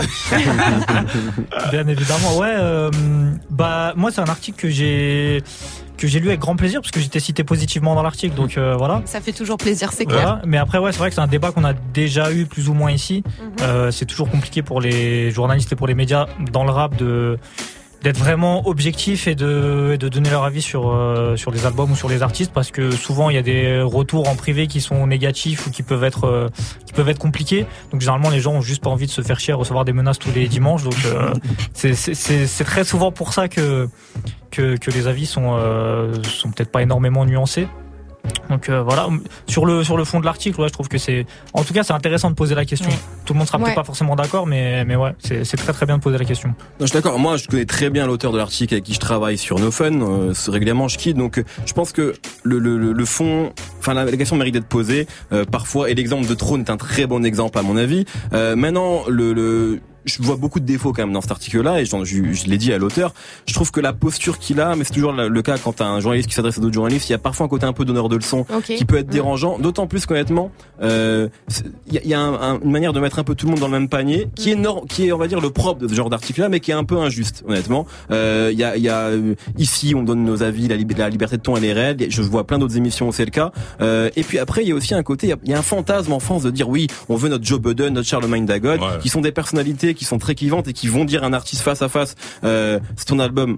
Bien évidemment, ouais. Euh, bah moi c'est un article que j'ai que j'ai lu avec grand plaisir parce que j'étais cité positivement dans l'article, donc euh, voilà. Ça fait toujours plaisir, c'est clair. Voilà. Mais après ouais, c'est vrai que c'est un débat qu'on a déjà eu plus ou moins ici. Mm-hmm. Euh, c'est toujours compliqué pour les journalistes et pour les médias dans le rap de d'être vraiment objectif et de, et de donner leur avis sur euh, sur les albums ou sur les artistes, parce que souvent il y a des retours en privé qui sont négatifs ou qui peuvent être euh, qui peuvent être compliqués. Donc généralement les gens ont juste pas envie de se faire chier à recevoir des menaces tous les dimanches. Donc euh, c'est c'est c'est c'est très souvent pour ça que que que les avis sont euh, sont peut-être pas énormément nuancés. Donc euh, voilà, sur le sur le fond de l'article, ouais, je trouve que c'est, en tout cas, c'est intéressant de poser la question. Ouais. Tout le monde sera peut-être ouais. pas forcément d'accord, mais mais ouais, c'est c'est très très bien de poser la question. Non, je suis d'accord. Moi, je connais très bien l'auteur de l'article avec qui je travaille sur No Fun. Euh, régulièrement, je quitte. Donc, je pense que le le le fond, enfin la, la question mérite d'être posée euh, parfois. Et l'exemple de Trône est un très bon exemple à mon avis. Euh, maintenant, le le je vois beaucoup de défauts quand même dans cet article-là, et je, je, je l'ai dit à l'auteur. Je trouve que la posture qu'il a, mais c'est toujours le cas quand t'as un journaliste qui s'adresse à d'autres journalistes, il y a parfois un côté un peu donneur de leçons okay. qui peut être dérangeant. D'autant plus qu'honnêtement, euh, il y a, y a un, un, une manière de mettre un peu tout le monde dans le même panier, qui est nor- qui est on va dire le propre de ce genre d'article-là, mais qui est un peu injuste, honnêtement. Il euh, y a, il y a ici on donne nos avis, la, lib- la liberté de ton elle est réelle. Je vois plein d'autres émissions où c'est le cas. Euh, et puis après il y a aussi un côté, il y a, y a un fantasme en France de dire oui, on veut notre Joe Budden, notre Charlemagne d'Agod, ouais. qui sont des personnalités qui sont très clivantes et qui vont dire à un artiste face à face, euh, c'est ton album,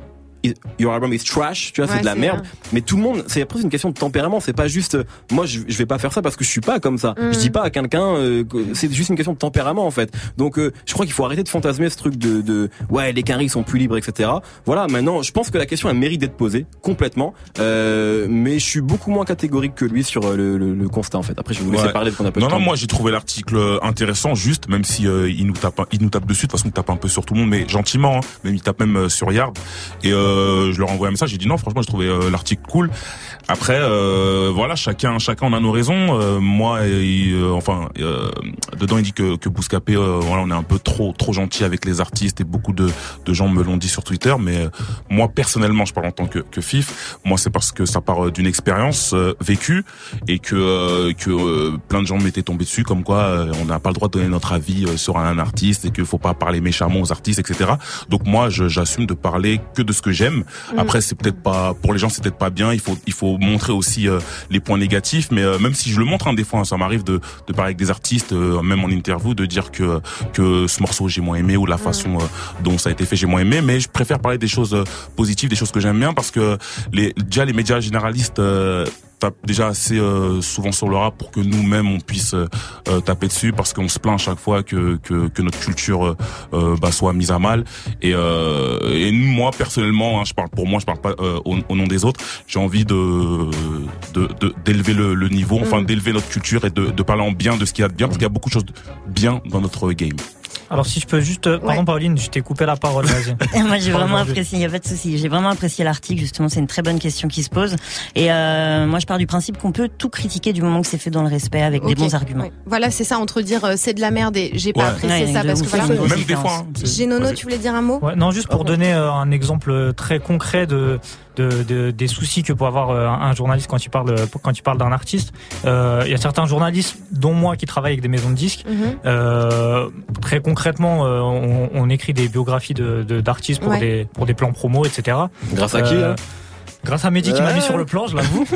your album is trash, tu vois, Ouais, c'est de la c'est merde. vrai. Mais tout le monde, c'est après une question de tempérament. C'est pas juste, euh, moi, je, je vais pas faire ça parce que je suis pas comme ça. Mm. Je dis pas à quelqu'un, euh, que c'est juste une question de tempérament en fait. Donc, euh, je crois qu'il faut arrêter de fantasmer ce truc de, de ouais, les caries sont plus libres, et cetera. Voilà. Maintenant, je pense que la question elle mérite d'être posée complètement. Euh, mais je suis beaucoup moins catégorique que lui sur le, le, le constat en fait. Après, je vais vous laisser Ouais. parler qu'on a peu Non, de non, temps. moi j'ai trouvé l'article intéressant, juste, même si euh, il nous tape, il nous tape dessus. De toute façon, il tape un peu sur tout le monde, mais gentiment. Hein, même il tape même euh, sur Yard. Et euh, je leur envoie un message. J'ai dit non, franchement, j'ai trouvé euh, l'article cool. Après, euh, voilà, chacun, chacun on a nos raisons. Euh, moi, euh, enfin, euh, dedans, il dit que que Bouscapé, euh, voilà, on est un peu trop, trop gentil avec les artistes et beaucoup de de gens me l'ont dit sur Twitter. Mais euh, moi, personnellement, je parle en tant que que Fif. Moi, c'est parce que ça part d'une expérience euh, vécue et que euh, que euh, plein de gens m'étaient tombés dessus, comme quoi euh, on n'a pas le droit de donner notre avis euh, sur un artiste et qu'il faut pas parler méchamment aux artistes, et cetera. Donc moi, je, j'assume de parler que de ce que j'aime. Mm. Après, c'est peut-être pas pour les gens, c'est peut-être pas bien. Il faut il faut montrer aussi euh, les points négatifs. Mais euh, même si je le montre, hein, des fois, hein, ça m'arrive de de parler avec des artistes, euh, même en interview, de dire que que ce morceau j'ai moins aimé ou la façon euh, dont ça a été fait j'ai moins aimé. Mais je préfère parler des choses euh, positives, des choses que j'aime bien, parce que les déjà les médias généralistes euh, tape déjà assez euh, souvent sur le rap pour que nous-mêmes on puisse euh, euh, taper dessus, parce qu'on se plaint à chaque fois que que, que notre culture euh, bah, soit mise à mal. Et, euh, et moi personnellement, hein, je parle pour moi, je parle pas euh, au, au nom des autres. J'ai envie de de, de d'élever le, le niveau, enfin Mm. d'élever notre culture et de, de parler en bien de ce qu'il y a de bien, parce qu'il y a beaucoup de choses de bien dans notre game. Alors si je peux juste, euh, pardon Pauline, je t'ai coupé la parole, vas-y. Et moi j'ai Parle vraiment aujourd'hui. apprécié, il n'y a pas de souci, j'ai vraiment apprécié l'article, justement c'est une très bonne question qui se pose. Et euh, moi je pars du principe qu'on peut tout critiquer du moment que c'est fait dans le respect avec Ok. des bons arguments. Ouais. Voilà, c'est ça, entre dire euh, c'est de la merde et j'ai pas Ouais. apprécié Ouais, ça de parce que ouf, voilà. c'est une grosse Même des différence. fois, hein, c'est- Génono, vas-y. tu voulais dire un mot? Ouais, non, juste pour donner euh, un exemple très concret de, de, de des soucis que peut avoir euh, un journaliste quand il parle quand il parle d'un artiste. Euh, Il y a certains journalistes, dont moi, qui travaillent avec des maisons de disques. Mhm. Euh, très concrètement, euh, on, on écrit des biographies de, de d'artistes pour Ouais. des pour des plans promo, et cetera. Grâce à qui Euh, hein Grâce à Mehdi qui m'a Ouais. mis sur le plan, je l'avoue.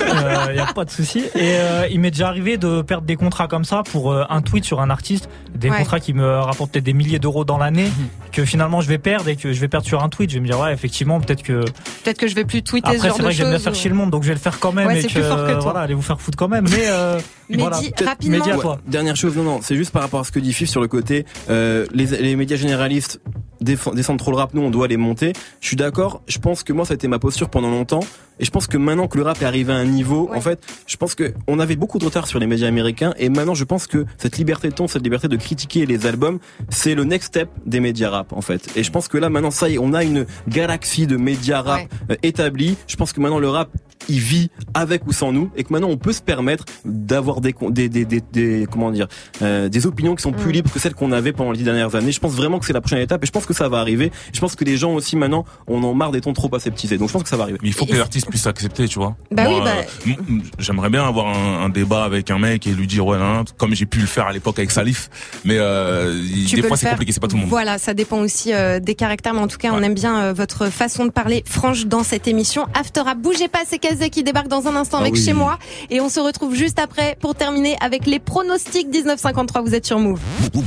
Il y a pas de souci. Et euh, il m'est déjà arrivé de perdre des contrats comme ça pour euh, un tweet sur un artiste, des Ouais. contrats qui me rapportent peut-être des milliers d'euros dans l'année, que finalement je vais perdre et que je vais perdre sur un tweet. Je vais me dire ouais, effectivement, peut-être que Peut-être que je vais plus tweeter après ce genre c'est de vrai que j'aime bien choses. faire chier le monde, donc je vais le faire quand même. Ouais, et c'est que, plus fort que toi. voilà, allez vous faire foutre quand même. Mais euh, Mehdi, voilà. rapidement. Mehdi, à Ouais, toi. dernière chose, non, non, c'est juste par rapport à ce que dit Fif sur le côté, euh, les, les médias généralistes défend- descendent trop le rap, nous on doit les monter. Je suis d'accord, je pense que moi ça a été ma posture pendant longtemps, et je pense que maintenant que le rap est arrivé à un niveau, Ouais. en fait, je pense que on avait beaucoup de retard sur les médias américains, et maintenant je pense que cette liberté de ton, cette liberté de critiquer les albums, c'est le next step des médias rap, en fait. Et je pense que là maintenant ça y est, on a une galaxie de médias rap Ouais. euh, établie. Je pense que maintenant le rap il vit avec ou sans nous, et que maintenant on peut se permettre d'avoir des, con- des, des, des, des comment dire, euh, des opinions qui sont plus Mm. libres que celles qu'on avait pendant les dix dernières années. Je pense vraiment que c'est la prochaine étape, et je pense que ça va arriver. Je pense que les gens aussi maintenant, on en marre des tons trop aseptisés. Donc je pense que ça va arriver. Mais il faut que les artistes puissent accepter, tu vois. Bah Moi, oui, bah- euh, m- m- j'aimerais bien avoir un, un débat avec un mec et lui dire ouais, nan, nan, comme j'ai pu le faire à l'époque avec Salif. Mais euh, Tu des peux fois le c'est faire. compliqué, c'est pas tout le monde. Voilà, ça dépend aussi euh, des caractères, mais en tout cas, on aime bien euh, votre façon de parler franche dans cette émission. After Rap, bougez pas, c'est Kazé qui débarque dans un instant Ah avec oui. Chez moi, et on se retrouve juste après pour terminer avec les pronostics. Dix-neuf cinquante-trois, vous êtes sur Move.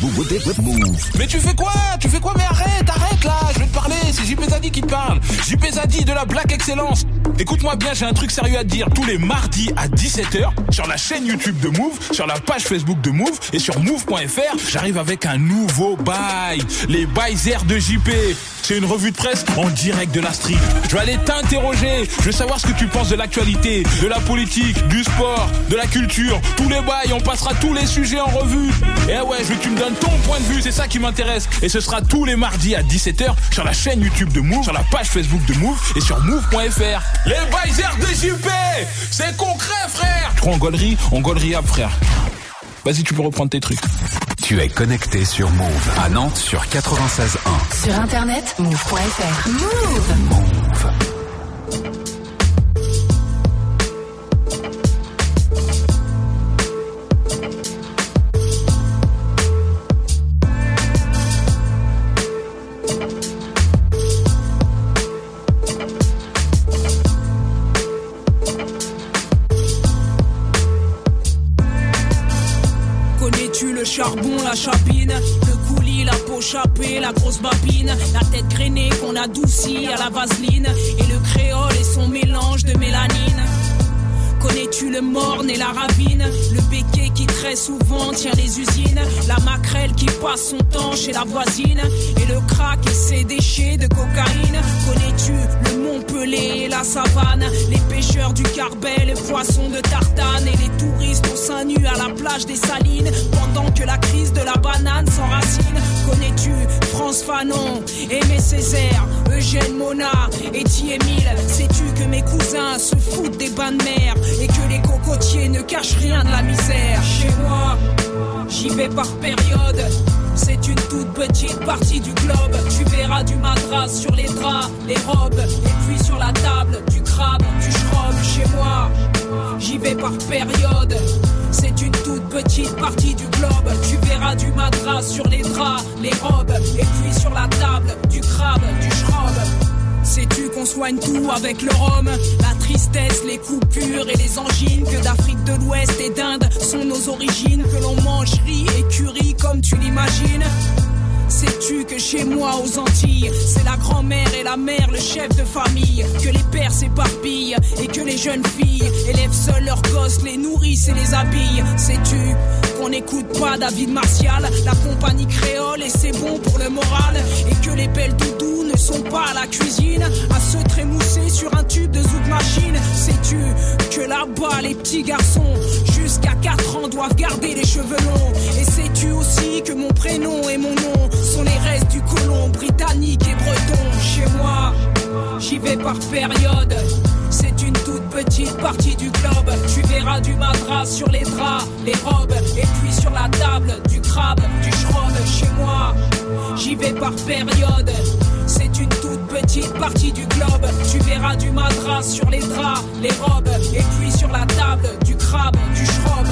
Mais tu fais quoi? Tu fais quoi? Mais arrête, arrête là, je vais te parler, c'est J P Zadi qui te parle. J P Zadi de la Black Excellence. Écoute-moi bien, j'ai un truc sérieux à te dire. Tous les mardis à dix-sept heures, sur la chaîne YouTube de Move, sur la page Facebook de Move et sur move point f r, j'arrive avec un nouveau bail. Les bails de J P. C'est une revue de presse en direct de la street. Je vais aller t'interroger, je veux savoir ce que tu penses de l'actualité, de la politique, du sport, de la culture, tous les bails, on passera tous les sujets en revue. Et ouais, je veux que tu me donnes ton point de vue, c'est ça qui m'intéresse. Et ce sera tous les mardis à dix-sept heures sur la chaîne YouTube de Move, sur la page Facebook de Move et sur move point f r. Les bails de J P, c'est concret frère. Tu crois en gaulerie? En gaulerie up frère. Vas-y, tu peux reprendre tes trucs. Tu es connecté sur Move à Nantes sur quatre-vingt-seize un. Sur internet, move point f r. Move. Connais-tu le charbon, la chapine, le coulis Barbie, la peau chapée, la grosse babine, la tête grainée qu'on adoucit à la vaseline, et le créole et son mélange de mélanine. Connais-tu le morne et la ravine, le béquet qui très souvent tient les usines, la maquerelle qui passe son temps chez la voisine, et le crack et ses déchets de cocaïne. Connais-tu le Montpellier et la savane, les pêcheurs du Carbet, les poissons de Tartane, et les touristes au sein nu à la plage des Salines, pendant que la crise de la banane s'enracine. Connais-tu France Fanon, Aimé Césaire, Eugène Mona et Thierry-Émile? Sais-tu que mes cousins se foutent des bains de mer et que les cocotiers ne cachent rien de la misère? Chez moi, j'y vais par période. C'est une toute petite partie du globe. Tu verras du madras sur les draps, les robes, et puis sur la table, du crabe, du schrob. Chez moi, j'y vais par période. C'est une toute petite partie du globe. Tu verras du madras sur les draps, les robes, et puis sur la table, du crabe, du schrob. Sais-tu qu'on soigne tout avec le rhum? La tristesse, les coupures et les angines, que d'Afrique de l'Ouest et d'Inde sont nos origines, que l'on mange riz et curry comme tu l'imagines. Sais-tu que chez moi aux Antilles, c'est la grand-mère et la mère, le chef de famille, que les pères s'éparpillent et que les jeunes filles élèvent seuls leurs gosses, les nourrissent et les habillent? Sais-tu qu'on n'écoute pas David Martial, la compagnie créole, et c'est bon pour le moral, et que les belles doudous ne sont pas à la cuisine à se trémousser sur un tube de zouk machine? Sais-tu que là-bas les petits garçons jusqu'à quatre ans doivent garder les cheveux longs? Et sais-tu aussi que mon prénom et mon nom sont les restes du colon britannique et breton? Chez moi, j'y vais par période. C'est une toute petite partie du globe. Tu verras du madras sur les draps, les robes, et puis sur la table, du crabe, du schrob. Chez moi, j'y vais par période. C'est une toute petite partie du globe. Tu verras du madras sur les draps, les robes, et puis sur la table, du crabe, du schrob.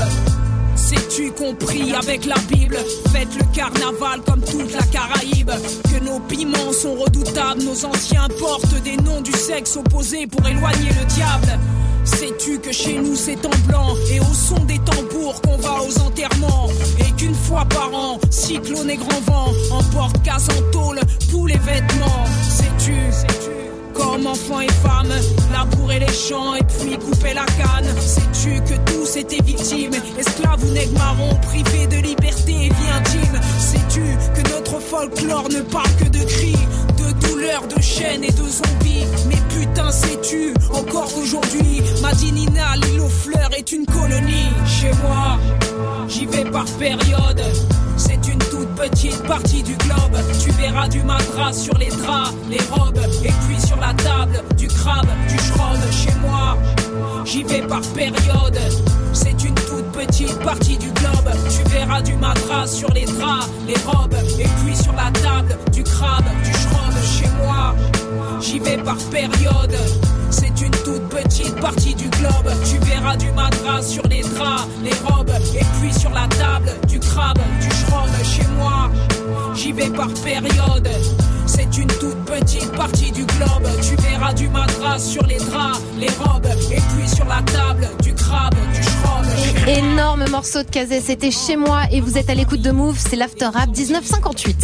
Sais-tu compris avec la Bible? Faites le carnaval comme toute la Caraïbe. Que nos piments sont redoutables. Nos anciens portent des noms du sexe opposé pour éloigner le diable. Sais-tu que chez nous c'est en blanc et au son des tambours qu'on va aux enterrements, et qu'une fois par an, cyclone et grand vent emportent casse en tôle tous les vêtements? Sais-tu, sais-tu comme enfants et femmes, labourer les champs et puis couper la canne? Sais-tu que tous étaient victimes, esclaves ou nègres marrons, privés de liberté et vie intime? Sais-tu que notre folklore ne parle que de cris, de douleurs, de chaînes et de zombies? Mais putain, sais-tu encore aujourd'hui, Madinina, l'île aux fleurs est une colonie? Chez moi, j'y vais par période. C'est une toute petite partie du globe. Tu verras du madras sur les draps, les robes, et puis sur la table, du crabe, du schrob. Chez moi, j'y vais par période. C'est une toute petite partie du globe. Tu verras du madras sur les draps, les robes, et puis sur la table, du crabe, du schrob. Chez moi, j'y vais par période. C'est une toute petite partie du globe. Tu verras du madras sur les draps, les robes, et puis sur la table, du crabe, du schrob. Chez moi, j'y vais par période. C'est une toute petite partie du globe. Tu verras du madras sur les draps, les robes, et puis sur la table, du crabe, du schrob. Énorme morceau de Kazé, c'était Chez moi, et vous êtes à l'écoute de Move, c'est l'After Rap dix-neuf cinquante-huit.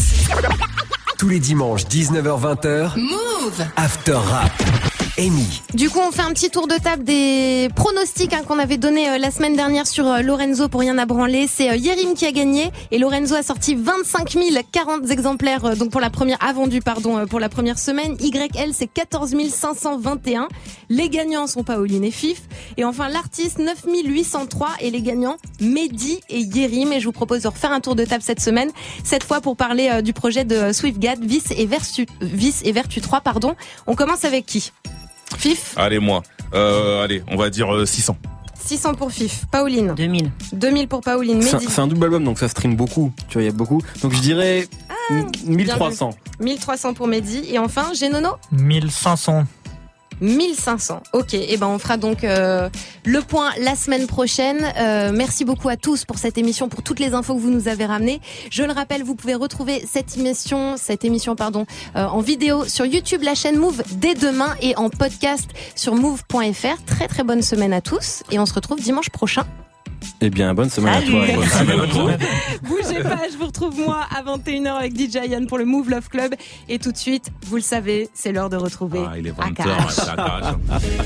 Tous les dimanches, dix-neuf heures vingt. Move After Rap. Amy. Du coup, on fait un petit tour de table des pronostics hein, qu'on avait donné euh, la semaine dernière sur euh, Lorenzo pour rien à branler. C'est euh, Yerim qui a gagné et Lorenzo a sorti vingt-cinq mille quarante exemplaires euh, donc pour la première a vendu pardon euh, pour la première semaine. Y L c'est quatorze mille cinq cent vingt et un. Les gagnants sont Pauline et Fif et enfin l'artiste neuf mille huit cent trois et les gagnants Mehdi et Yerim. Et je vous propose de refaire un tour de table cette semaine, cette fois pour parler euh, du projet de Swiftgad Vice et Vertu Vice et Vertu trois pardon. On commence avec qui? Fif. Allez, moi. Euh, allez, on va dire euh, six cents. six cents pour Fif. Pauline. deux mille. deux mille pour Pauline. C'est un, Mehdi. c'est un double album, donc ça stream beaucoup. Tu vois, il y a beaucoup. Donc je dirais ah, mille trois cents. mille trois cents pour Mehdi. Et enfin, Genono. mille cinq cents. mille cinq cents. Ok, et ben on fera donc euh, le point la semaine prochaine. Euh, merci beaucoup à tous pour cette émission, pour toutes les infos que vous nous avez ramenées. Je le rappelle, vous pouvez retrouver cette émission, cette émission pardon, euh, en vidéo sur YouTube, la chaîne Move dès demain et en podcast sur move point f r. Très très bonne semaine à tous et on se retrouve dimanche prochain. Eh bien, bonne semaine Salut. à toi. Bonne semaine à toi. Bougez pas, je vous retrouve moi à vingt et une heures avec D J Yann pour le Move Love Club. Et tout de suite, vous le savez, c'est l'heure de retrouver Ah, il est vingt Akash. heures, c'est Akash.